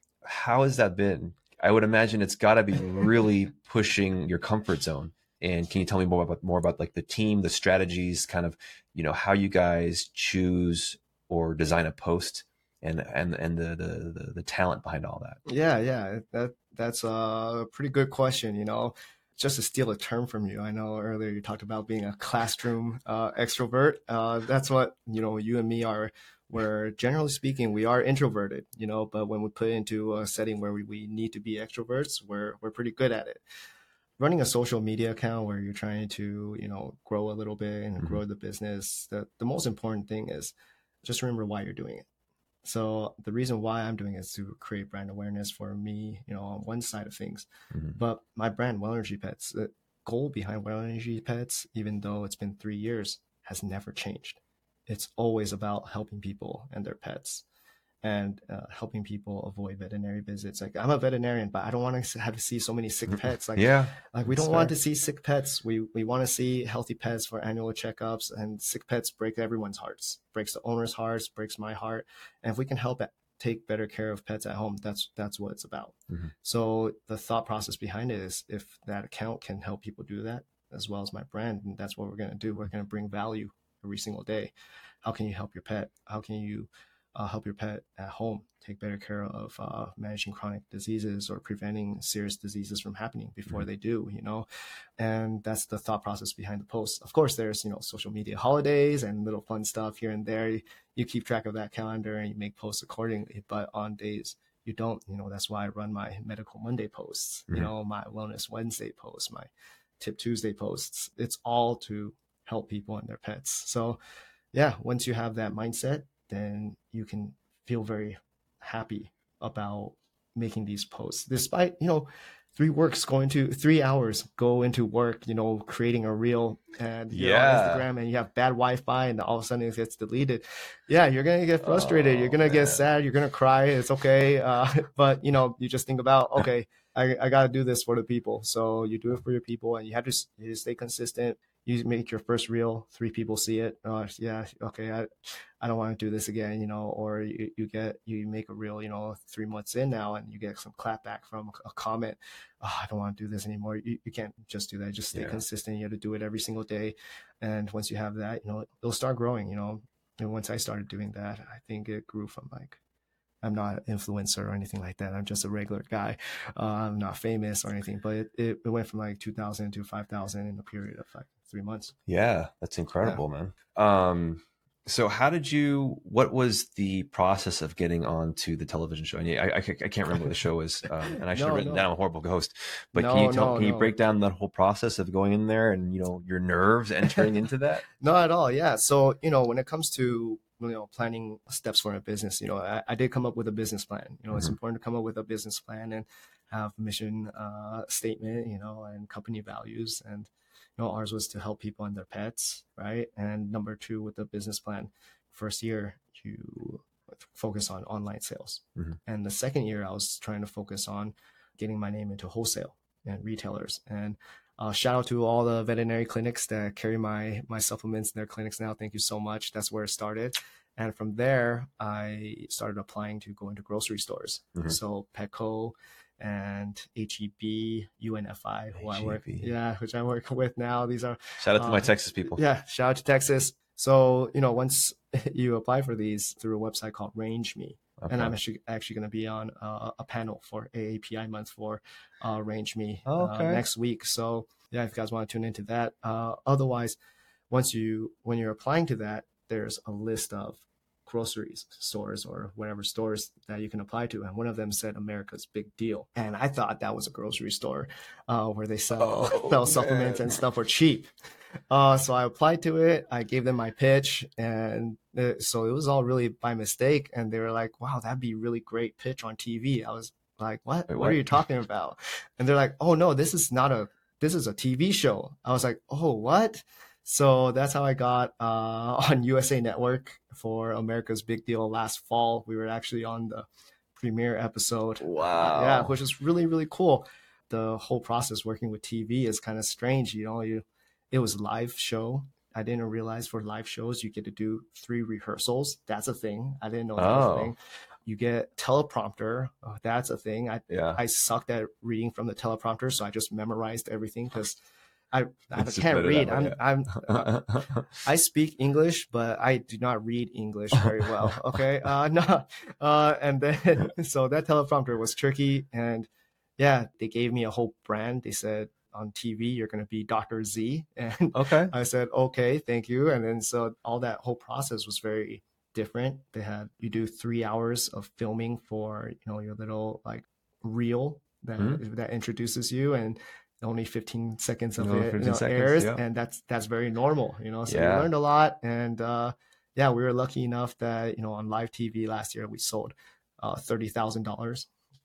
how has that been? I would imagine it's got to be really pushing your comfort zone. And can you tell me more about more about like the team, the strategies, kind of, you know, how you guys choose or design a post, and and and the the the, the talent behind all that? Yeah, yeah, that that's a pretty good question, you know. Just to steal a term from you, I know earlier you talked about being a classroom uh, extrovert. Uh, that's what, you know, you and me are. Where generally speaking, we are introverted, you know, but when we put into a setting where we, we need to be extroverts, we're we're pretty good at it. Running a social media account where you're trying to, you know, grow a little bit and Mm-hmm. grow the business, the, the most important thing is just remember why you're doing it. So the reason why I'm doing it is to create brand awareness for me, you know, on one side of things. Mm-hmm. But my brand, Well Energy Pets, the goal behind Well Energy Pets, even though it's been three years, has never changed. It's always about helping people and their pets, and uh, helping people avoid veterinary visits. Like, I'm a veterinarian, but I don't want to have to see so many sick pets. Like, yeah, like we that's don't want fair. to see sick pets. We we want to see healthy pets for annual checkups. And sick pets break everyone's hearts, breaks the owner's hearts, breaks my heart. And if we can help it, take better care of pets at home, that's that's what it's about. Mm-hmm. So the thought process behind it is, if that account can help people do that, as well as my brand, and that's what we're going to do. We're going to bring value every single day. How can you help your pet? How can you uh, help your pet at home take better care of uh, managing chronic diseases or preventing serious diseases from happening before mm-hmm. they do, you know? And that's the thought process behind the posts. Of course, there's, you know, social media holidays and little fun stuff here and there. You, you keep track of that calendar and you make posts accordingly. But on days you don't, you know, that's why I run my Medical Monday posts, mm-hmm. you know, my Wellness Wednesday posts, my Tip Tuesday posts. It's all to help people and their pets. So yeah, once you have that mindset, then you can feel very happy about making these posts, despite, you know, three works going to three hours go into work, you know, creating a reel, and you're yeah. on Instagram and you have bad Wi-Fi and all of a sudden it gets deleted. Yeah, you're going to get frustrated. Oh, you're going to get sad. You're going to cry. It's okay. Uh, but, you know, you just think about, okay, I, I got to do this for the people. So you do it for your people, and you have to, you stay consistent. You make your first reel, three people see it. Uh, yeah, okay, I, I don't want to do this again, you know. Or you, you get you make a reel, you know, three months in now, and you get some clapback from a comment. Oh, I don't want to do this anymore. You, you can't just do that. Just stay yeah. consistent. You have to do it every single day, and once you have that, you know, it'll start growing. You know, and once I started doing that, I think it grew from like, I'm not an influencer or anything like that. I'm just a regular guy. Uh, I'm not famous or anything, but it, it, it went from like two thousand to five thousand in a period of like three months. Yeah, that's incredible, yeah. man. Um, so how did you, what was the process of getting onto the television show? And I, I, I can't remember what the show was. Um, and I should no, have written no. down, I'm a horrible host, but no, can you tell, no, can you no. break down that whole process of going in there and, you know, your nerves entering into that? Not at all. Yeah. So, you know, when it comes to, you know, planning steps for a business, you know, I, I did come up with a business plan. You know, mm-hmm. it's important to come up with a business plan and have mission uh, statement, you know, and company values. And, you know, ours was to help people and their pets, right? And number two, with the business plan, first year, you focus on online sales. Mm-hmm. And the second year, I was trying to focus on getting my name into wholesale and retailers. And Uh, shout out to all the veterinary clinics that carry my my supplements in their clinics now. Thank you so much. That's where it started. And from there, I started applying to go into grocery stores. Mm-hmm. So Petco and H E B, U N F I, who H E B. I work, yeah, which I work with now. These are shout out to uh, my Texas people. Yeah, shout out to Texas. So, you know, once you apply for these through a website called Range Me, okay. and I'm actually actually going to be on uh, a panel for A A P I month for uh, Range Me oh, okay. uh, next week. So yeah, if you guys want to tune into that. Uh, otherwise, once you when you're applying to that, there's a list of grocery stores or whatever stores that you can apply to, and one of them said America's Big Deal, and I thought that was a grocery store uh, where they sell oh, sell supplements and stuff for cheap. Uh, so I applied to it. I gave them my pitch, and it, so it was all really by mistake. And they were like, "Wow, that'd be a really great pitch on T V." I was like, what? Wait, what what? are you talking about? And they're like, oh no, this is not a, this is a T V show. I was like, oh, what? So that's how I got uh, on U S A Network for America's Big Deal last fall. We were actually on the premiere episode. Uh, yeah, Wow. which is really, really cool. The whole process working with T V is kind of strange. You know, you it was live show. I didn't realize for live shows you get to do three rehearsals. That's a thing. I didn't know that was a Oh, thing. You get teleprompter. Oh, that's a thing. I yeah. I sucked at reading from the teleprompter, so I just memorized everything because I I It's just can't better read. that way, I'm yeah. I'm uh, I speak English, but I do not read English very well. Okay, uh, no, uh, and then so that teleprompter was tricky, and yeah, they gave me a whole brand. They said on T V you're gonna be Doctor Z, and Okay. I said okay, thank you. And then so all that whole process was very different. They had you do three hours of filming for you know your little like reel that Mhm. that introduces you, and only fifteen seconds of No, it you fifteen know seconds. airs, Yeah. and that's that's very normal, you know so you Yeah. learned a lot. And uh yeah, we were lucky enough that you know on live T V last year we sold uh thirty thousand dollars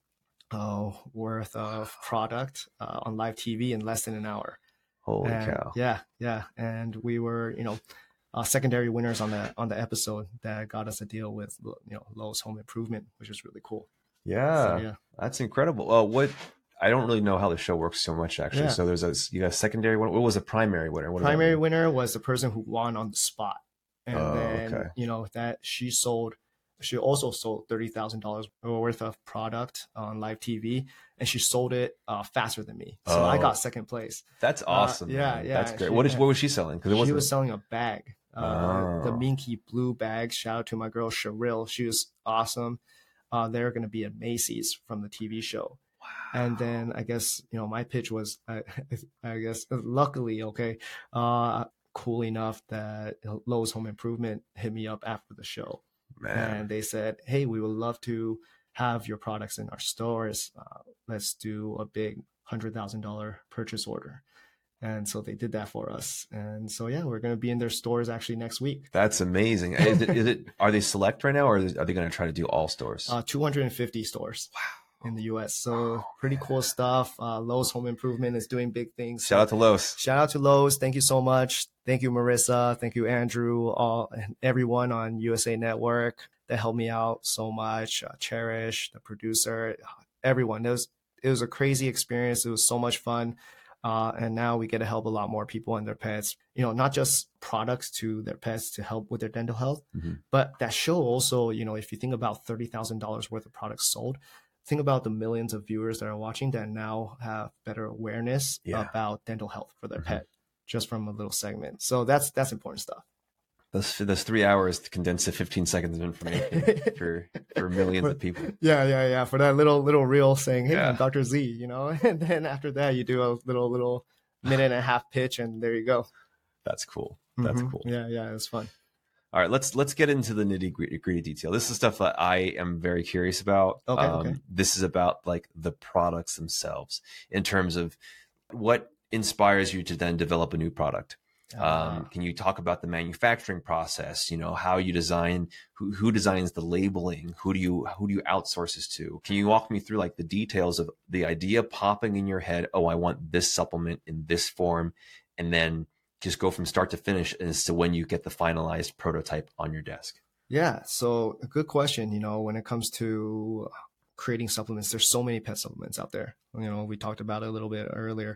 uh worth of product uh, on live T V in less than an hour. Holy And cow. yeah, yeah, and we were you know uh, secondary winners on the on the episode that got us a deal with you know Lowe's Home Improvement, which was really cool. So Yeah. yeah, That's incredible. Well, what I don't really know how the show works so much actually. yeah. So there's a you got a secondary one. What was a primary winner? What does that Primary mean? winner was the person who won on the spot, and Oh, then okay. you know that she sold. She also sold thirty thousand dollars worth of product on live T V, and she sold it uh, faster than me. So I Oh, got second place. that's Uh, awesome, yeah, man. yeah. That's great. She, What is uh, what was she selling? Because it she wasn't. was selling a bag, uh, the Oh, Minky Blue bag. Shout out to my girl Sherrill. She was awesome. Uh, they're going to be at Macy's from the T V show. And then I guess, you know, my pitch was, I, I guess, luckily, okay, uh, cool enough that Lowe's Home Improvement hit me up after the show. man. And they said, hey, we would love to have your products in our stores. Uh, let's do a big one hundred thousand dollars purchase order. And so they did that for us. And so, yeah, we're going to be in their stores actually next week. That's amazing. Is it, is it are they select right now, or are they going to try to do all stores? Uh, two hundred fifty stores. Wow. In the U S. So pretty cool stuff. Uh, Lowe's Home Improvement is doing big things. Shout out to Lowe's. Shout out to Lowe's. Thank you so much. Thank you, Marissa. Thank you, Andrew, all and everyone on U S A Network that helped me out so much. Uh, Cherish, the producer, everyone. It was it was a crazy experience. It was so much fun. Uh, and now we get to help a lot more people and their pets, you know, not just products to their pets to help with their dental health, Mm-hmm. but that show also, you know, if you think about thirty thousand dollars worth of products sold, think about the millions of viewers that are watching that now have better awareness Yeah. about dental health for their Mhm. pet just from a little segment. So that's that's important stuff. Those those three hours condensed to fifteen seconds of information for for millions of people. Yeah, yeah, yeah. For that little little reel saying, "Hey, Yeah. I'm Doctor Z," you know, and then after that, you do a little little minute and a half pitch, and there you go. That's cool. That's Mhm. cool. Yeah, yeah, it was fun. All right, let's let's get into the nitty gritty detail. This is stuff that I am very curious about. Okay, um, okay. This is about like the products themselves in terms of what inspires you to then develop a new product. Um, Uh, can you talk about the manufacturing process? You know, how you design, who, who designs the labeling? Who do you who do you outsource this to? Can you walk me through like the details of the idea popping in your head? Oh, I want this supplement in this form, and then just go from start to finish as to when you get the finalized prototype on your desk. Yeah, so a good question. You know, when it comes to creating supplements, there's so many pet supplements out there. You know, we talked about it a little bit earlier.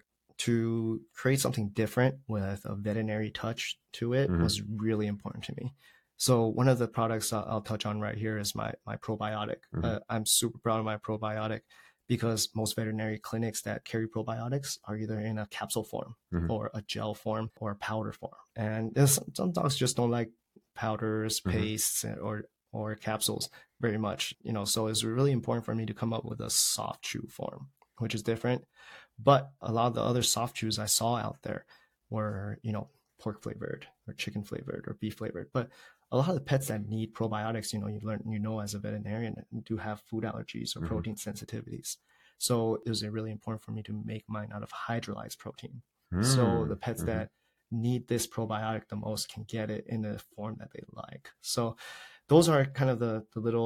To create something different with a veterinary touch to it Mhm. was really important to me. So one of the products I'll, I'll touch on right here is my my probiotic. Mhm. Uh, I'm super proud of my probiotic because most veterinary clinics that carry probiotics are either in a capsule form Mhm. or a gel form or a powder form. And there's, some dogs just don't like powders, Mhm. pastes, or or capsules very much. You know, so it's really important for me to come up with a soft chew form, which is different. But a lot of the other soft chews I saw out there were, you know, pork flavored or chicken flavored or beef flavored. But a lot of the pets that need probiotics, you know, you learn, you know, as a veterinarian, do have food allergies or Mhm. protein sensitivities. So it was really important for me to make mine out of hydrolyzed protein. Mm. So the pets Mhm. that need this probiotic the most can get it in a form that they like. So those are kind of the, the little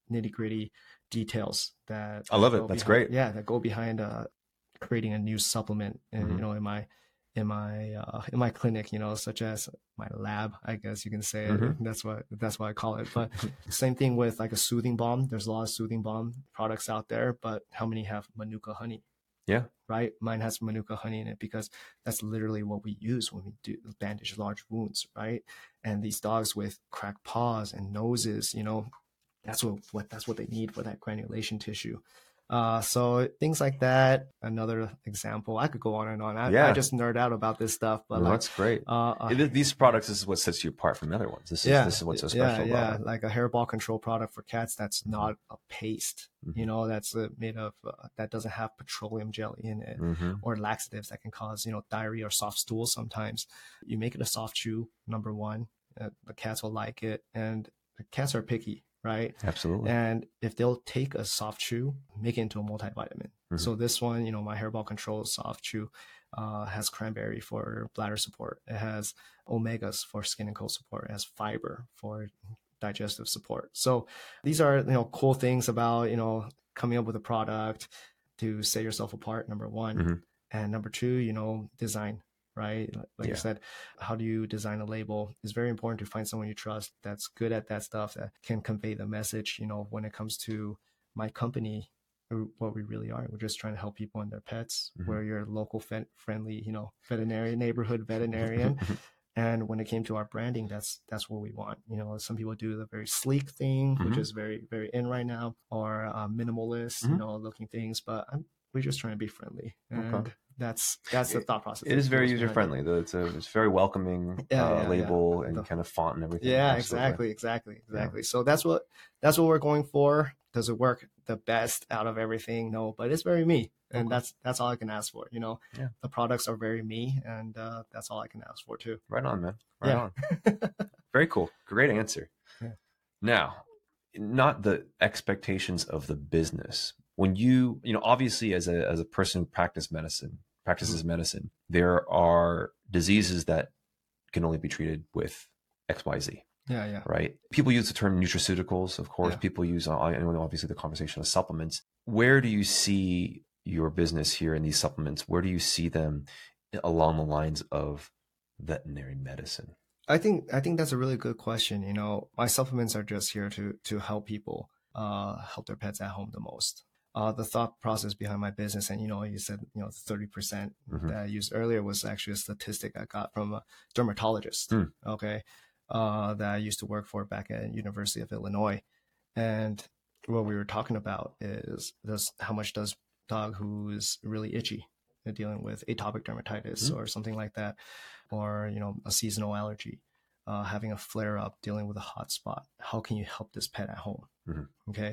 nitty gritty details that I love go it. That's behind, great. yeah, that go behind uh, creating a new supplement, and Mhm. you know, in my in my uh, in my clinic, you know, such as my lab, I guess you can say it. Mhm. That's what that's what I call it. But same thing with like a soothing balm. There's a lot of soothing balm products out there, but how many have manuka honey? Yeah. Right? Mine has manuka honey in it because that's literally what we use when we do bandage large wounds, right? And these dogs with cracked paws and noses, you know, that's what, what that's what they need for that granulation tissue. Uh, so things like that. Another example, I could go on and on. I, Yeah. I just nerd out about this stuff, but No, like that's great. uh, uh, It- these products, this is what sets you apart from the other ones. This is yeah, this is what's so yeah, special yeah. about it. Like a hairball control product for cats that's Mhm. not a paste, Mhm. you know, that's uh, made of uh, that doesn't have petroleum jelly in it, Mhm. or laxatives that can cause, you know, diarrhea or soft stools. Sometimes you make it a soft chew. Number one, uh, the cats will like it, and the cats are picky, right? Absolutely. And if they'll take a soft chew, make it into a multivitamin. Mhm. So this one, you know, my hairball control soft chew uh, has cranberry for bladder support. It has omegas for skin and coat support. It has fiber for digestive support. So these are, you know, cool things about, you know, coming up with a product to set yourself apart, number one. Mhm. And number two, you know, design, right? Like Yeah. you said, how do you design a label? It's very important to find someone you trust that's good at that stuff, that can convey the message. You know, when it comes to my company, what we really are, we're just trying to help people and their pets. Mhm. We're your local vet friendly, you know, veterinarian, neighborhood veterinarian. And when it came to our branding, that's that's what we want. You know, some people do the very sleek thing, which Mhm. is very very in right now, or uh, minimalist, Mhm. you know, looking things. But I'm, we're just trying to be friendly, and Okay. that's that's the It- thought process. It is that very goes user behind it. friendly. It's a it's very welcoming Yeah, uh, yeah, yeah. label and The- kind of font and everything. Yeah, Absolutely. exactly, exactly, exactly. So that's what that's what we're going for. Does it work the best out of everything? No, but it's very me, and Okay. that's that's all I can ask for. You know, Yeah. the products are very me, and uh, that's all I can ask for too. Right on, man. Right Yeah. on. Very cool. Great answer. Yeah. Now, not the expectations of the business. When you, you know, obviously as a as a person who practice medicine, practices medicine, there are diseases that can only be treated with X Y Z, Yeah, yeah. right? People use the term nutraceuticals, of course. Yeah. People use, uh, I know obviously the conversation of supplements. Where do you see your business here in these supplements? Where do you see them along the lines of veterinary medicine? I think I think that's a really good question. You know, my supplements are just here to to help people uh, help their pets at home the most. Uh, the thought process behind my business, and you know, you said you know thirty percent Mhm. that I used earlier was actually a statistic I got from a dermatologist. Hmm. Okay, uh, that I used to work for back at University of Illinois, and what we were talking about is this: how much does dog who is really itchy, they're dealing with atopic dermatitis Hmm. or something like that, or you know a seasonal allergy, uh, having a flare up, dealing with a hot spot, how can you help this pet at home? Mhm. Okay,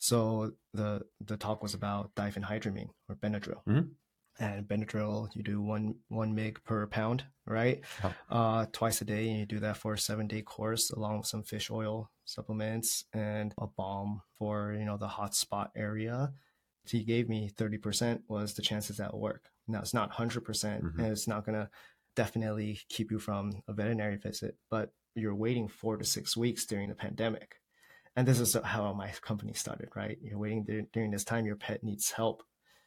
so the the talk was about diphenhydramine or Benadryl. Mhm. And Benadryl, you do one one mig per pound, right? Oh. Uh, twice a day, and you do that for a seven day course, along with some fish oil supplements and a balm for you know the hot spot area. So he gave me thirty percent was the chances that will work. Now it's not one hundred percent, Mhm. and it's not gonna definitely keep you from a veterinary visit, but you're waiting four to six weeks during the pandemic. And this is how my company started, right? You're waiting dur- during this time, your pet needs help.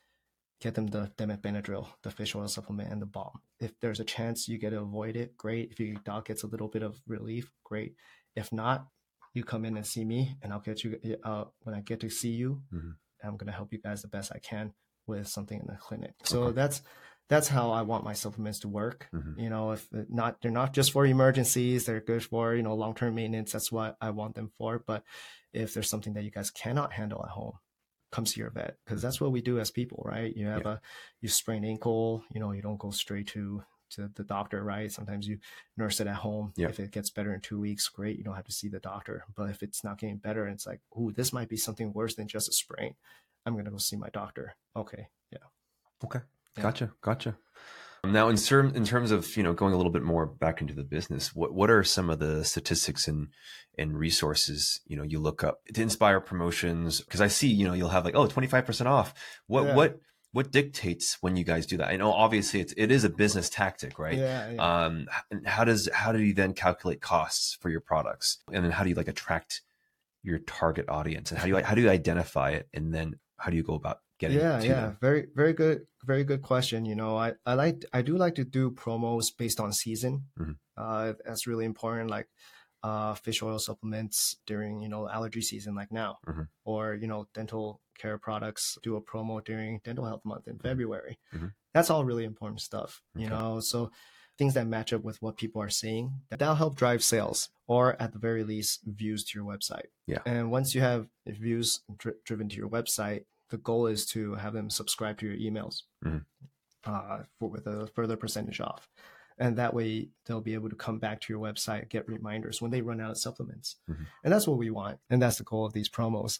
Get them the Demet Benadryl, the fish oil supplement, and the balm. If there's a chance you get to avoid it, great. If your dog gets a little bit of relief, great. If not, you come in and see me, and I'll get you. Uh, when I get to see you, Mhm. I'm gonna help you guys the best I can with something in the clinic. So Okay. that's that's how I want my supplements to work. Mhm. You know, if not, they're not just for emergencies. They're good for you know long term maintenance. That's what I want them for. But if there's something that you guys cannot handle at home, come see your vet, because that's what we do as people, right? You have Yeah. a you sprain ankle, you know, you don't go straight to to the doctor, right? Sometimes you nurse it at home. Yeah. If it gets better in two weeks, great. You don't have to see the doctor. But if it's not getting better, and it's like, ooh, this might be something worse than just a sprain, I'm gonna go see my doctor. Okay, yeah. Okay. Yeah. Gotcha. Gotcha. Now, in term in terms of you know going a little bit more back into the business, what what are some of the statistics and and resources you know you look up to inspire promotions? Because I see you know you'll have like oh twenty-five percent off. What Yeah. what what dictates when you guys do that? I know obviously it's it is a business tactic, right? Yeah, yeah. Um, and how does how do you then calculate costs for your products, and then how do you like attract your target audience, and how do you how do you identify it, and then how do you go about getting Yeah, to yeah. them? Very, very good, very good question. You know, I, I like I do like to do promos based on season. Mhm. Uh, that's really important. Like uh, fish oil supplements during, you know, allergy season, like now, Mhm. or you know, dental care products. Do a promo during Dental Health Month in February. Mhm. That's all really important stuff. You Okay. know, so things that match up with what people are seeing, that'll help drive sales, or at the very least, views to your website. Yeah. And once you have views dri- driven to your website, the goal is to have them subscribe to your emails Mhm. uh, for, with a further percentage off. And that way they'll be able to come back to your website, get reminders when they run out of supplements. Mhm. And that's what we want. And that's the goal of these promos.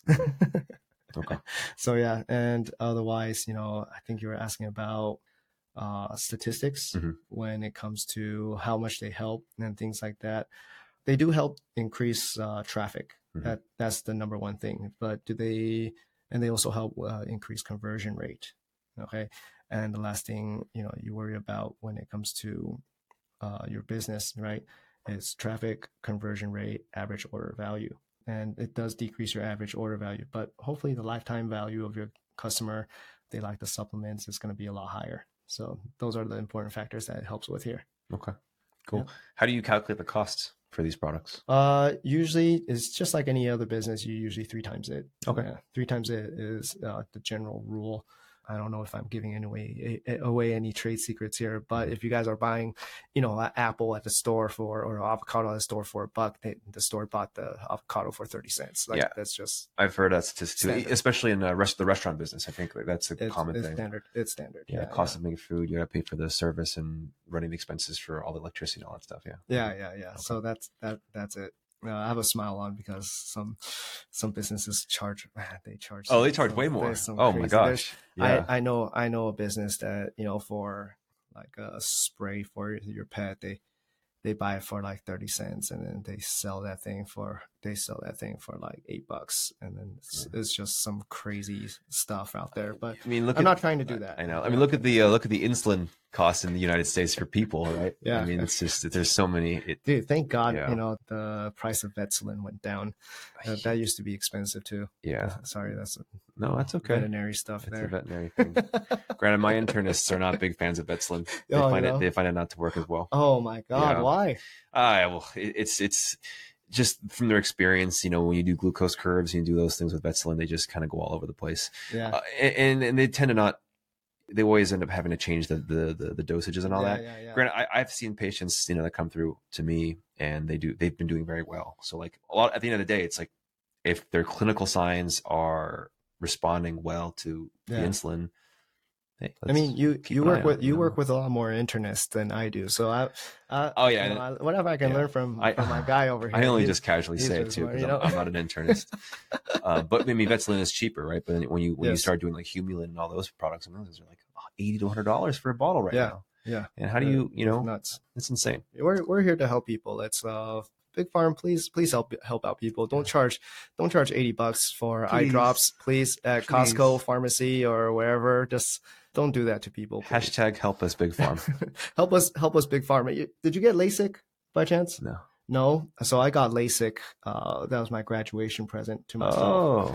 Okay. So yeah. And otherwise, you know, I think you were asking about uh, statistics Mhm. when it comes to how much they help and things like that. They do help increase uh, traffic. Mhm. That that's the number one thing. But do they? And they also help uh, increase conversion rate. Okay. And the last thing, you know, you worry about when it comes to uh, your business, right, is traffic, conversion rate, average order value. And it does decrease your average order value, but hopefully the lifetime value of your customer, they like the supplements, is going to be a lot higher. So those are the important factors that it helps with here. Okay. Cool. Yeah. How do you calculate the costs for these products? Uh, usually it's just like any other business. You usually three times it. Okay. Yeah, three times it is uh, the general rule. I don't know if I'm giving away away any trade secrets here, but if you guys are buying, you know, an apple at the store for, or an avocado at the store for a buck, they, the store bought the avocado for thirty cents. Like, Yeah. that's just, I've heard that statistic too, Standard. especially in the rest the restaurant business. I think like, that's a it's, common it's thing. standard. It's standard. Yeah, Yeah. cost yeah. of making food, you got to pay for the service and running the expenses for all the electricity and all that stuff. Yeah. Yeah, yeah, yeah. So that's that. That's it. Uh, I have a smile on because some some businesses charge. Man, they charge. Oh, some- they charge some- way more. there's some Oh my crazy- gosh. there's- Yeah. I I know I know a business that, you know, for like a spray for your pet, they they buy it for like thirty cents, and then they sell that thing for they sell that thing for like eight bucks, and then it's, it's just some crazy stuff out there. But I mean, look I'm at, not trying to do that. I know. I mean, look at the uh, look at the insulin costs in the United States for people, right? Yeah. I mean, it's just there's so many. It, Dude, thank God, Yeah. you know, the price of Vetselin went down. Uh, that used to be expensive too. yeah. Sorry, that's No, that's okay. veterinary stuff It's there. a veterinary thing. Granted, my internists are not big fans of Vetselin. They Oh, find you it know? they find it not to work as well. Oh my God, Yeah. why? Ah, well, it, it's it's just from their experience. You know, when you do glucose curves, you do those things with Vetselin, they just kind of go all over the place. Yeah. Uh, and and they tend to not. They always end up having to change the the the, the dosages and all yeah, that. yeah, yeah. Granted, I, I've seen patients, you know, that come through to me and they do they've been doing very well. So like a lot at the end of the day, it's like if their clinical signs are responding well to Yeah. the insulin. Hey, I mean, you keep you an eye work on with it, you you work know? with a lot more internists than I do. So I, I Oh, yeah, you know, I, whatever I can yeah. learn from, I- from my guy over here. I only he's- just casually he's say it just too more, because you know? I'm, I'm not an internist. uh, but I mean, Vetselin is cheaper, right? But then when you when you Yes. start doing like Humulin and all those products, I mean, those are like eighty to hundred dollars for a bottle right Yeah. now. yeah. And how do you you It's know? nuts. It's insane. We're we're here to help people. Let's uh Big Farm, please please help help out people. Don't charge don't charge eighty bucks for eye Please. drops, please, at Please. Costco, pharmacy, or wherever. Just don't do that to people. Please. Hashtag help us, Big Farm. help us help us, Big Pharma. You- Did you get LASIK by chance? No. No. So I got LASIK. Uh, that was my graduation present to myself. Oh.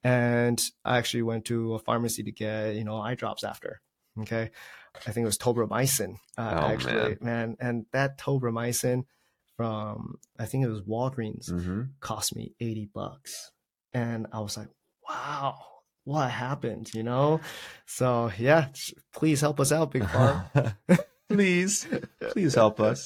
And I actually went to a pharmacy to get, you know, eye drops after. Okay. I think it was tobramycin. Uh, Oh, actually, man. And that tobramycin from, I think it was Walgreens, Mm-hmm. cost me eighty bucks. And I was like, wow, what happened, you know? So yeah, please help us out, Big Farm. please, please help us.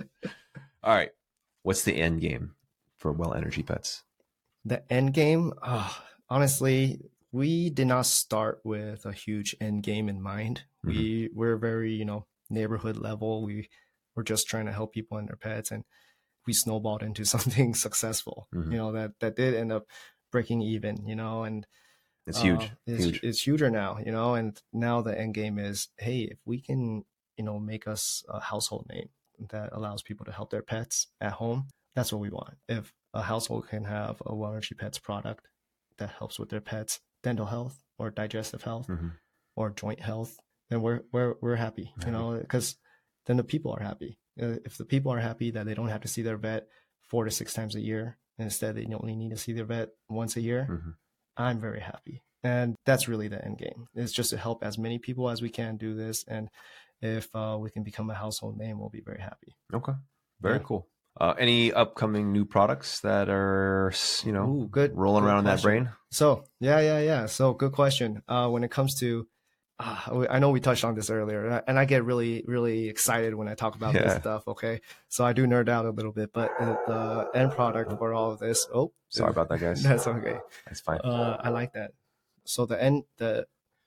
All right. What's the end game for Well Energy Pets? The end game, oh, honestly, we did not start with a huge end game in mind. Mhm. We we're very, you know, neighborhood level. We we're just trying to help people and their pets, and we snowballed into something successful. Mhm. You know, that that did end up breaking even. You know, and It's uh, huge. It's, huge. it's huger now. You know, and now the end game is, hey, if we can, you know, make us a household name that allows people to help their pets at home, that's what we want. If a household can have a Well Energy Pets product that helps with their pets' dental health or digestive health Mhm. or joint health, then we're we're we're happy, you know, because then the people are happy. Uh, If the people are happy that they don't have to see their vet four to six times a year, and instead they only need to see their vet once a year, Mm-hmm. I'm very happy. And that's really the end game. It's just to help as many people as we can do this. And if uh, we can become a household name, we'll be very happy. Okay. Very Yeah. cool. Uh, any upcoming new products that are, you know, Ooh, good, rolling good around in that question. brain? So, yeah, yeah, yeah. So, good question. Uh, when it comes to, uh, I know we touched on this earlier, and I get really, really excited when I talk about Yeah. this stuff. Okay. So, I do nerd out a little bit, but the, the end product for all of this. Oh, Sorry about that, guys. That's okay. That's fine. Uh, I like that. So, the end, the,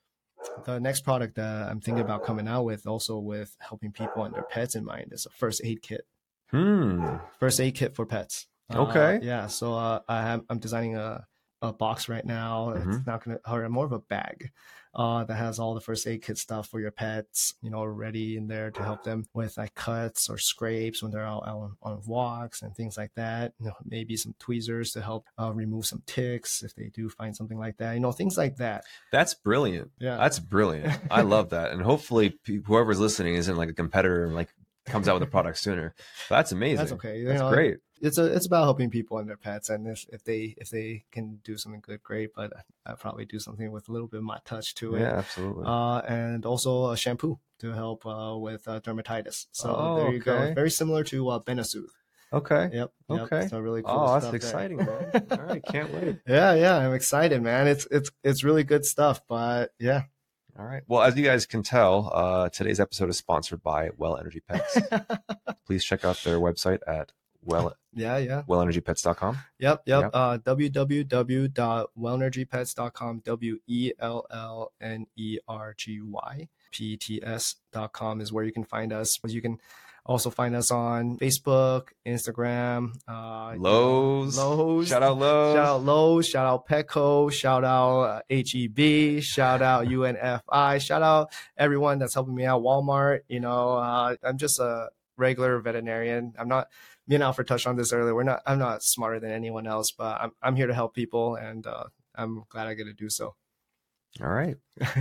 the next product that I'm thinking about coming out with, also with helping people and their pets in mind, is a first aid kit. Hmm. First aid kit for pets. Okay. Uh, yeah. So uh, I have, I'm designing a, a box right now. It's Mhm. not gonna, or more of a bag uh, that has all the first aid kit stuff for your pets, you know, ready in there to help them with like cuts or scrapes when they're out, out on, on walks and things like that. You know, maybe some tweezers to help uh, remove some ticks if they do find something like that. You know, things like that. That's brilliant. Yeah. That's brilliant. I love that. And hopefully pe- whoever's listening isn't like a competitor and like comes out with a product sooner. That's amazing. That's okay. You That's know, great. It's a it's about helping people and their pets, and if, if they if they can do something good, great. But I probably do something with a little bit of my touch to it. Yeah, absolutely. Uh, and also a shampoo to help uh, with uh, dermatitis. So Oh, there you go. okay. Very similar to uh, Benasoothe. Okay. Yep. yep. Okay. So really cool. Oh, that's stuff exciting, there. man. All right, can't wait. Yeah, yeah, I'm excited, man. It's it's it's really good stuff. But yeah. All right. Well, as you guys can tell, uh, today's episode is sponsored by Well Energy Pets. Please check out their website at well yeah, yeah. well energy pets dot com. Yep, yep. Yep. Uh, w w w dot well energy pets dot com. W E L L N E R G Y P E T S dot com is where you can find us. You can also find us on Facebook, Instagram, uh, Lowe's. You know, Lowe's. Shout out Lowe's. Shout out Lowe's. Shout out Petco. Shout out uh, H E B. Shout out U N F I. Shout out everyone that's helping me out. Walmart. You know, uh, I'm just a regular veterinarian. I'm not. Me and Alfred touched on this earlier. We're not. I'm not smarter than anyone else, but I'm. I'm here to help people, and uh, I'm glad I get to do so. All right.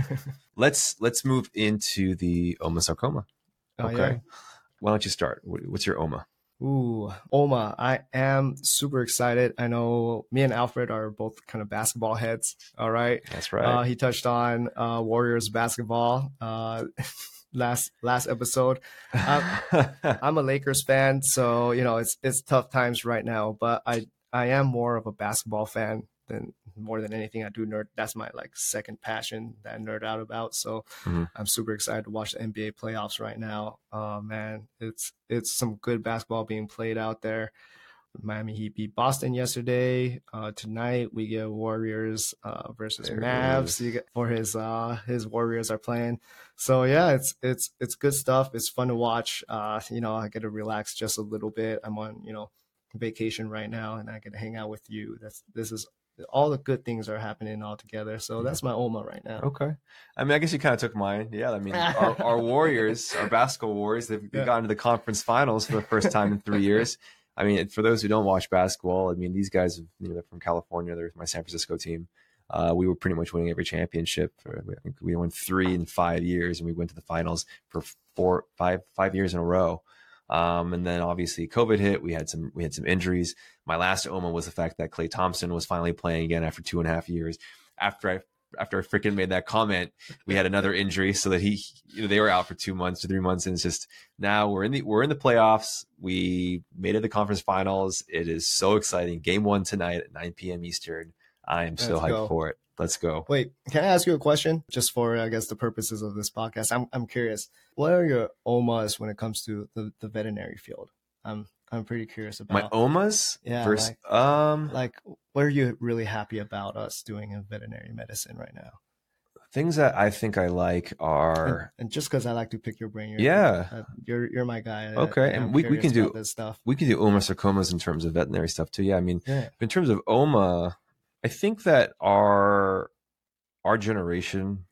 let's let's move into the omasarcoma. Oh, Okay. yeah. Why don't you start? What's your oma? Ooh, Oma, I am super excited. I know me and Alfred are both kind of basketball heads. All right. That's right. Uh, he touched on uh, Warriors basketball uh, last last episode. I'm, I'm a Lakers fan, so you know it's it's tough times right now. But I I am more of a basketball fan than more than anything. I do nerd. That's my like second passion that I nerd out about. So Mhm. I'm super excited to watch the N B A playoffs right now. Oh man, it's it's some good basketball being played out there. Miami Heat beat Boston yesterday. Uh, tonight we get Warriors uh, versus There it Mavs is. You get, for his uh, his Warriors are playing. So yeah, it's it's it's good stuff. It's fun to watch. Uh, you know, I get to relax just a little bit. I'm on you know vacation right now, and I get to hang out with you. That's this is all the good things are happening all together. So that's my Oma right now. Okay. I mean, I guess you kind of took mine. Yeah. I mean, our, our Warriors, our basketball Warriors, they've, they've Yeah. gotten to the conference finals for the first time in three years. I mean, for those who don't watch basketball, I mean, these guys, you know, they're from California. They're my San Francisco team. Uh, we were pretty much winning every championship. For, I think we won three in five years, and we went to the finals for four, five, five years in a row. Um, and then obviously COVID hit. We had some, we had some injuries. My last Oma was the fact that Klay Thompson was finally playing again after two and a half years. After I, after I freaking made that comment, we had another injury, so that he, you know, they were out for two months to three months, and it's just now we're in the we're in the playoffs. We made it to the conference finals. It is so exciting. Game one tonight at nine p.m. Eastern. I am so Let's hyped go. for it. Let's go. Wait, can I ask you a question? Just for, I guess, the purposes of this podcast. I'm I'm curious. What are your Omas when it comes to the, the veterinary field? I'm I'm pretty curious My about. Omas, Yeah, versus, um, like, what are you really happy about us doing in veterinary medicine right now? things that I think I like And, are and just because I like to pick your brain, you're, yeah. uh, you're you're my guy. I- Okay, I and am we- we curious can do- about this stuff. We can do Oma sarcomas in terms of veterinary stuff too. Yeah, I mean, Yeah, in terms of Oma, I think that our our generation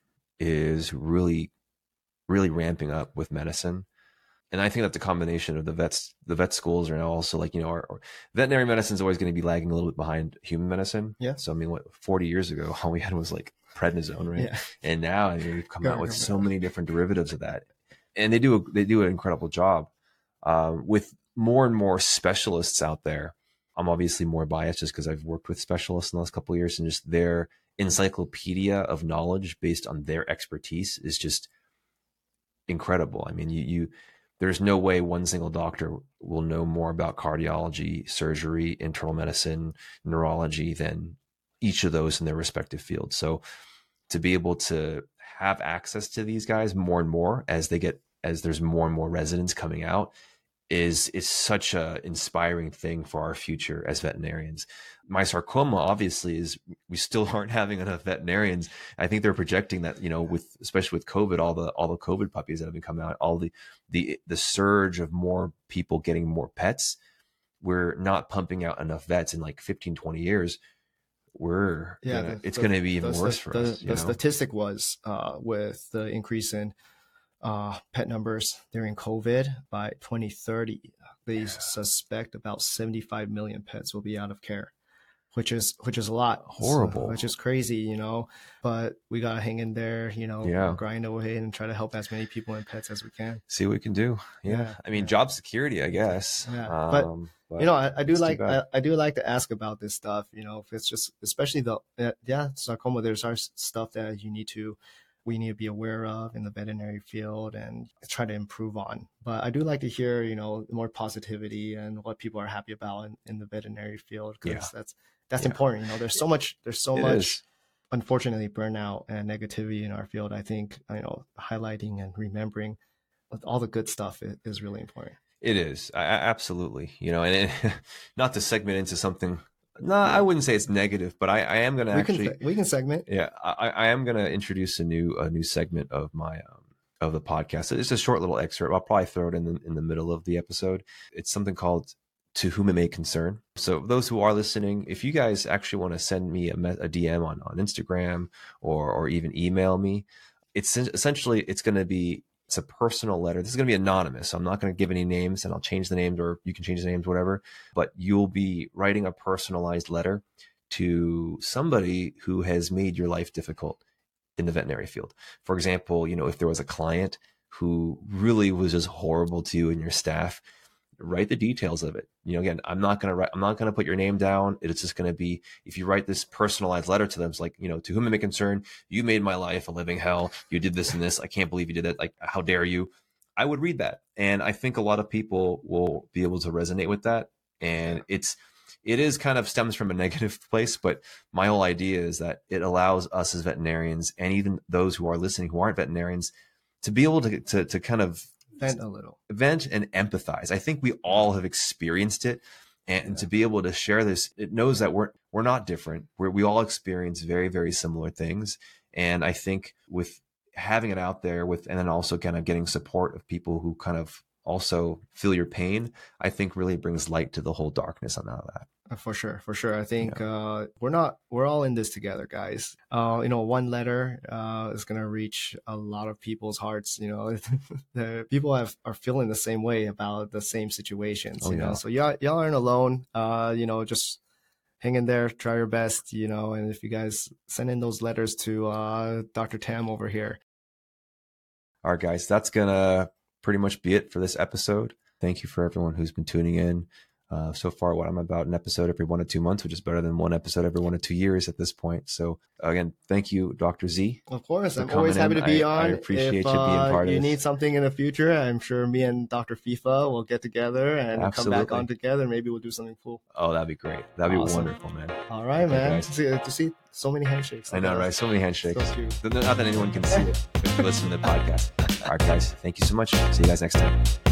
is really, really ramping up with medicine. And I think that the combination of the vets, the vet schools are now also like, you know, our, our veterinary medicine is always going to be lagging a little bit behind human medicine. Yeah. So, I mean, what, forty years ago, all we had was like prednisone, right? yeah, And now I mean, we've come Go, out with go, so go. many different derivatives of that. And they do, a, they do an incredible job um, with more and more specialists out there. I'm obviously more biased just because I've worked with specialists in the last couple of years, and just their encyclopedia of knowledge based on their expertise is just incredible. I mean, you, you, there's no way one single doctor will know more about cardiology, surgery, internal medicine, neurology than each of those in their respective fields. So to be able to have access to these guys more and more as they get, as there's more and more residents coming out, is is such a inspiring thing for our future as veterinarians. My sarcoma obviously is, we still aren't having enough veterinarians. I think they're projecting that, you know, with, especially with COVID, all the all the COVID puppies that have been coming out, all the the the surge of more people getting more pets, we're not pumping out enough vets in like fifteen, twenty years. We're yeah, gonna, the, it's the, going to be even the, worse the, for the, us. The know? statistic was uh, with the increase in uh, pet numbers during COVID, by twenty thirty, they suspect about seventy-five million pets will be out of care, which is which is a lot. Horrible. So, which is crazy, you know. But we gotta hang in there, you know, yeah. grind away and try to help as many people and pets as we can. See what we can do. Yeah, yeah I mean, yeah. job security, I guess. Yeah, um, but, but you know, I, I do like I, I do like to ask about this stuff. You know, if it's just, especially the uh, yeah sarcoma. There's our stuff that you need to. we need to be aware of in the veterinary field and try to improve on. But I do like to hear, you know, more positivity and what people are happy about in, in the veterinary field, because yeah. that's that's yeah. important. You know, there's so much there's so it much is. unfortunately burnout and negativity in our field. I think, you know, highlighting and remembering all the good stuff is, is really important. It is. I, I, absolutely. You know, and it, not to segment into something. No, I wouldn't say it's negative, but I, I am going to actually. Can, we can segment. Yeah, I, I am going to introduce a new a new segment of my um, of the podcast. It's a short little excerpt. I'll probably throw it in the, in the middle of the episode. It's something called "To Whom It May Concern." So those who are listening, if you guys actually want to send me a, a D M on on Instagram or or even email me, it's essentially it's going to be. It's a personal letter. This is going to be anonymous. So I'm not going to give any names, and I'll change the names, or you can change the names, whatever. But you'll be writing a personalized letter to somebody who has made your life difficult in the veterinary field. For example, you know, if there was a client who really was just horrible to you and your staff, write the details of it. You know, again, I'm not going to write, I'm not going to put your name down. It's just going to be, if you write this personalized letter to them, it's like, you know, to whom it may concern, you made my life a living hell. You did this and this. I can't believe you did that. Like, how dare you? I would read that. And I think a lot of people will be able to resonate with that. And it's, it is kind of stems from a negative place, but my whole idea is that it allows us as veterinarians, and even those who are listening who aren't veterinarians, to be able to, to, to kind of vent a little, vent and empathize. I think we all have experienced it, and, and to be able to share this, it knows that we're we're not different. We're, we all experience very, very similar things. And I think with having it out there, with and then also kind of getting support of people who kind of also feel your pain, I think really brings light to the whole darkness on all of that. For sure, for sure. I think yeah. uh, we're not, we're all in this together, guys. Uh, you know, one letter uh, is going to reach a lot of people's hearts. You know, the people have, are feeling the same way about the same situations. Oh, you yeah. know, so y'all, y'all aren't alone. Uh, you know, just hang in there, try your best. You know, and if you guys send in those letters to uh, Doctor Tam over here. All right, guys, that's gonna pretty much be it for this episode. Thank you for everyone who's been tuning in. Uh, so far, what I'm about an episode every one to two months, which is better than one episode every one to two years at this point. So again, thank you, Doctor Z. Of course, I'm always happy in. to be I, on. I appreciate if, you being uh, part of it. If you this. need something in the future, I'm sure me and Doctor FIFA will get together and Absolutely. come back on together. Maybe we'll do something cool. Oh, that'd be great. That'd be awesome. wonderful, man. All right, okay, man. Guys. To see, to see so many handshakes. I know, right? So many handshakes. So cute. Not that anyone can see it if you listen to the podcast. All right, guys. Thank you so much. See you guys next time.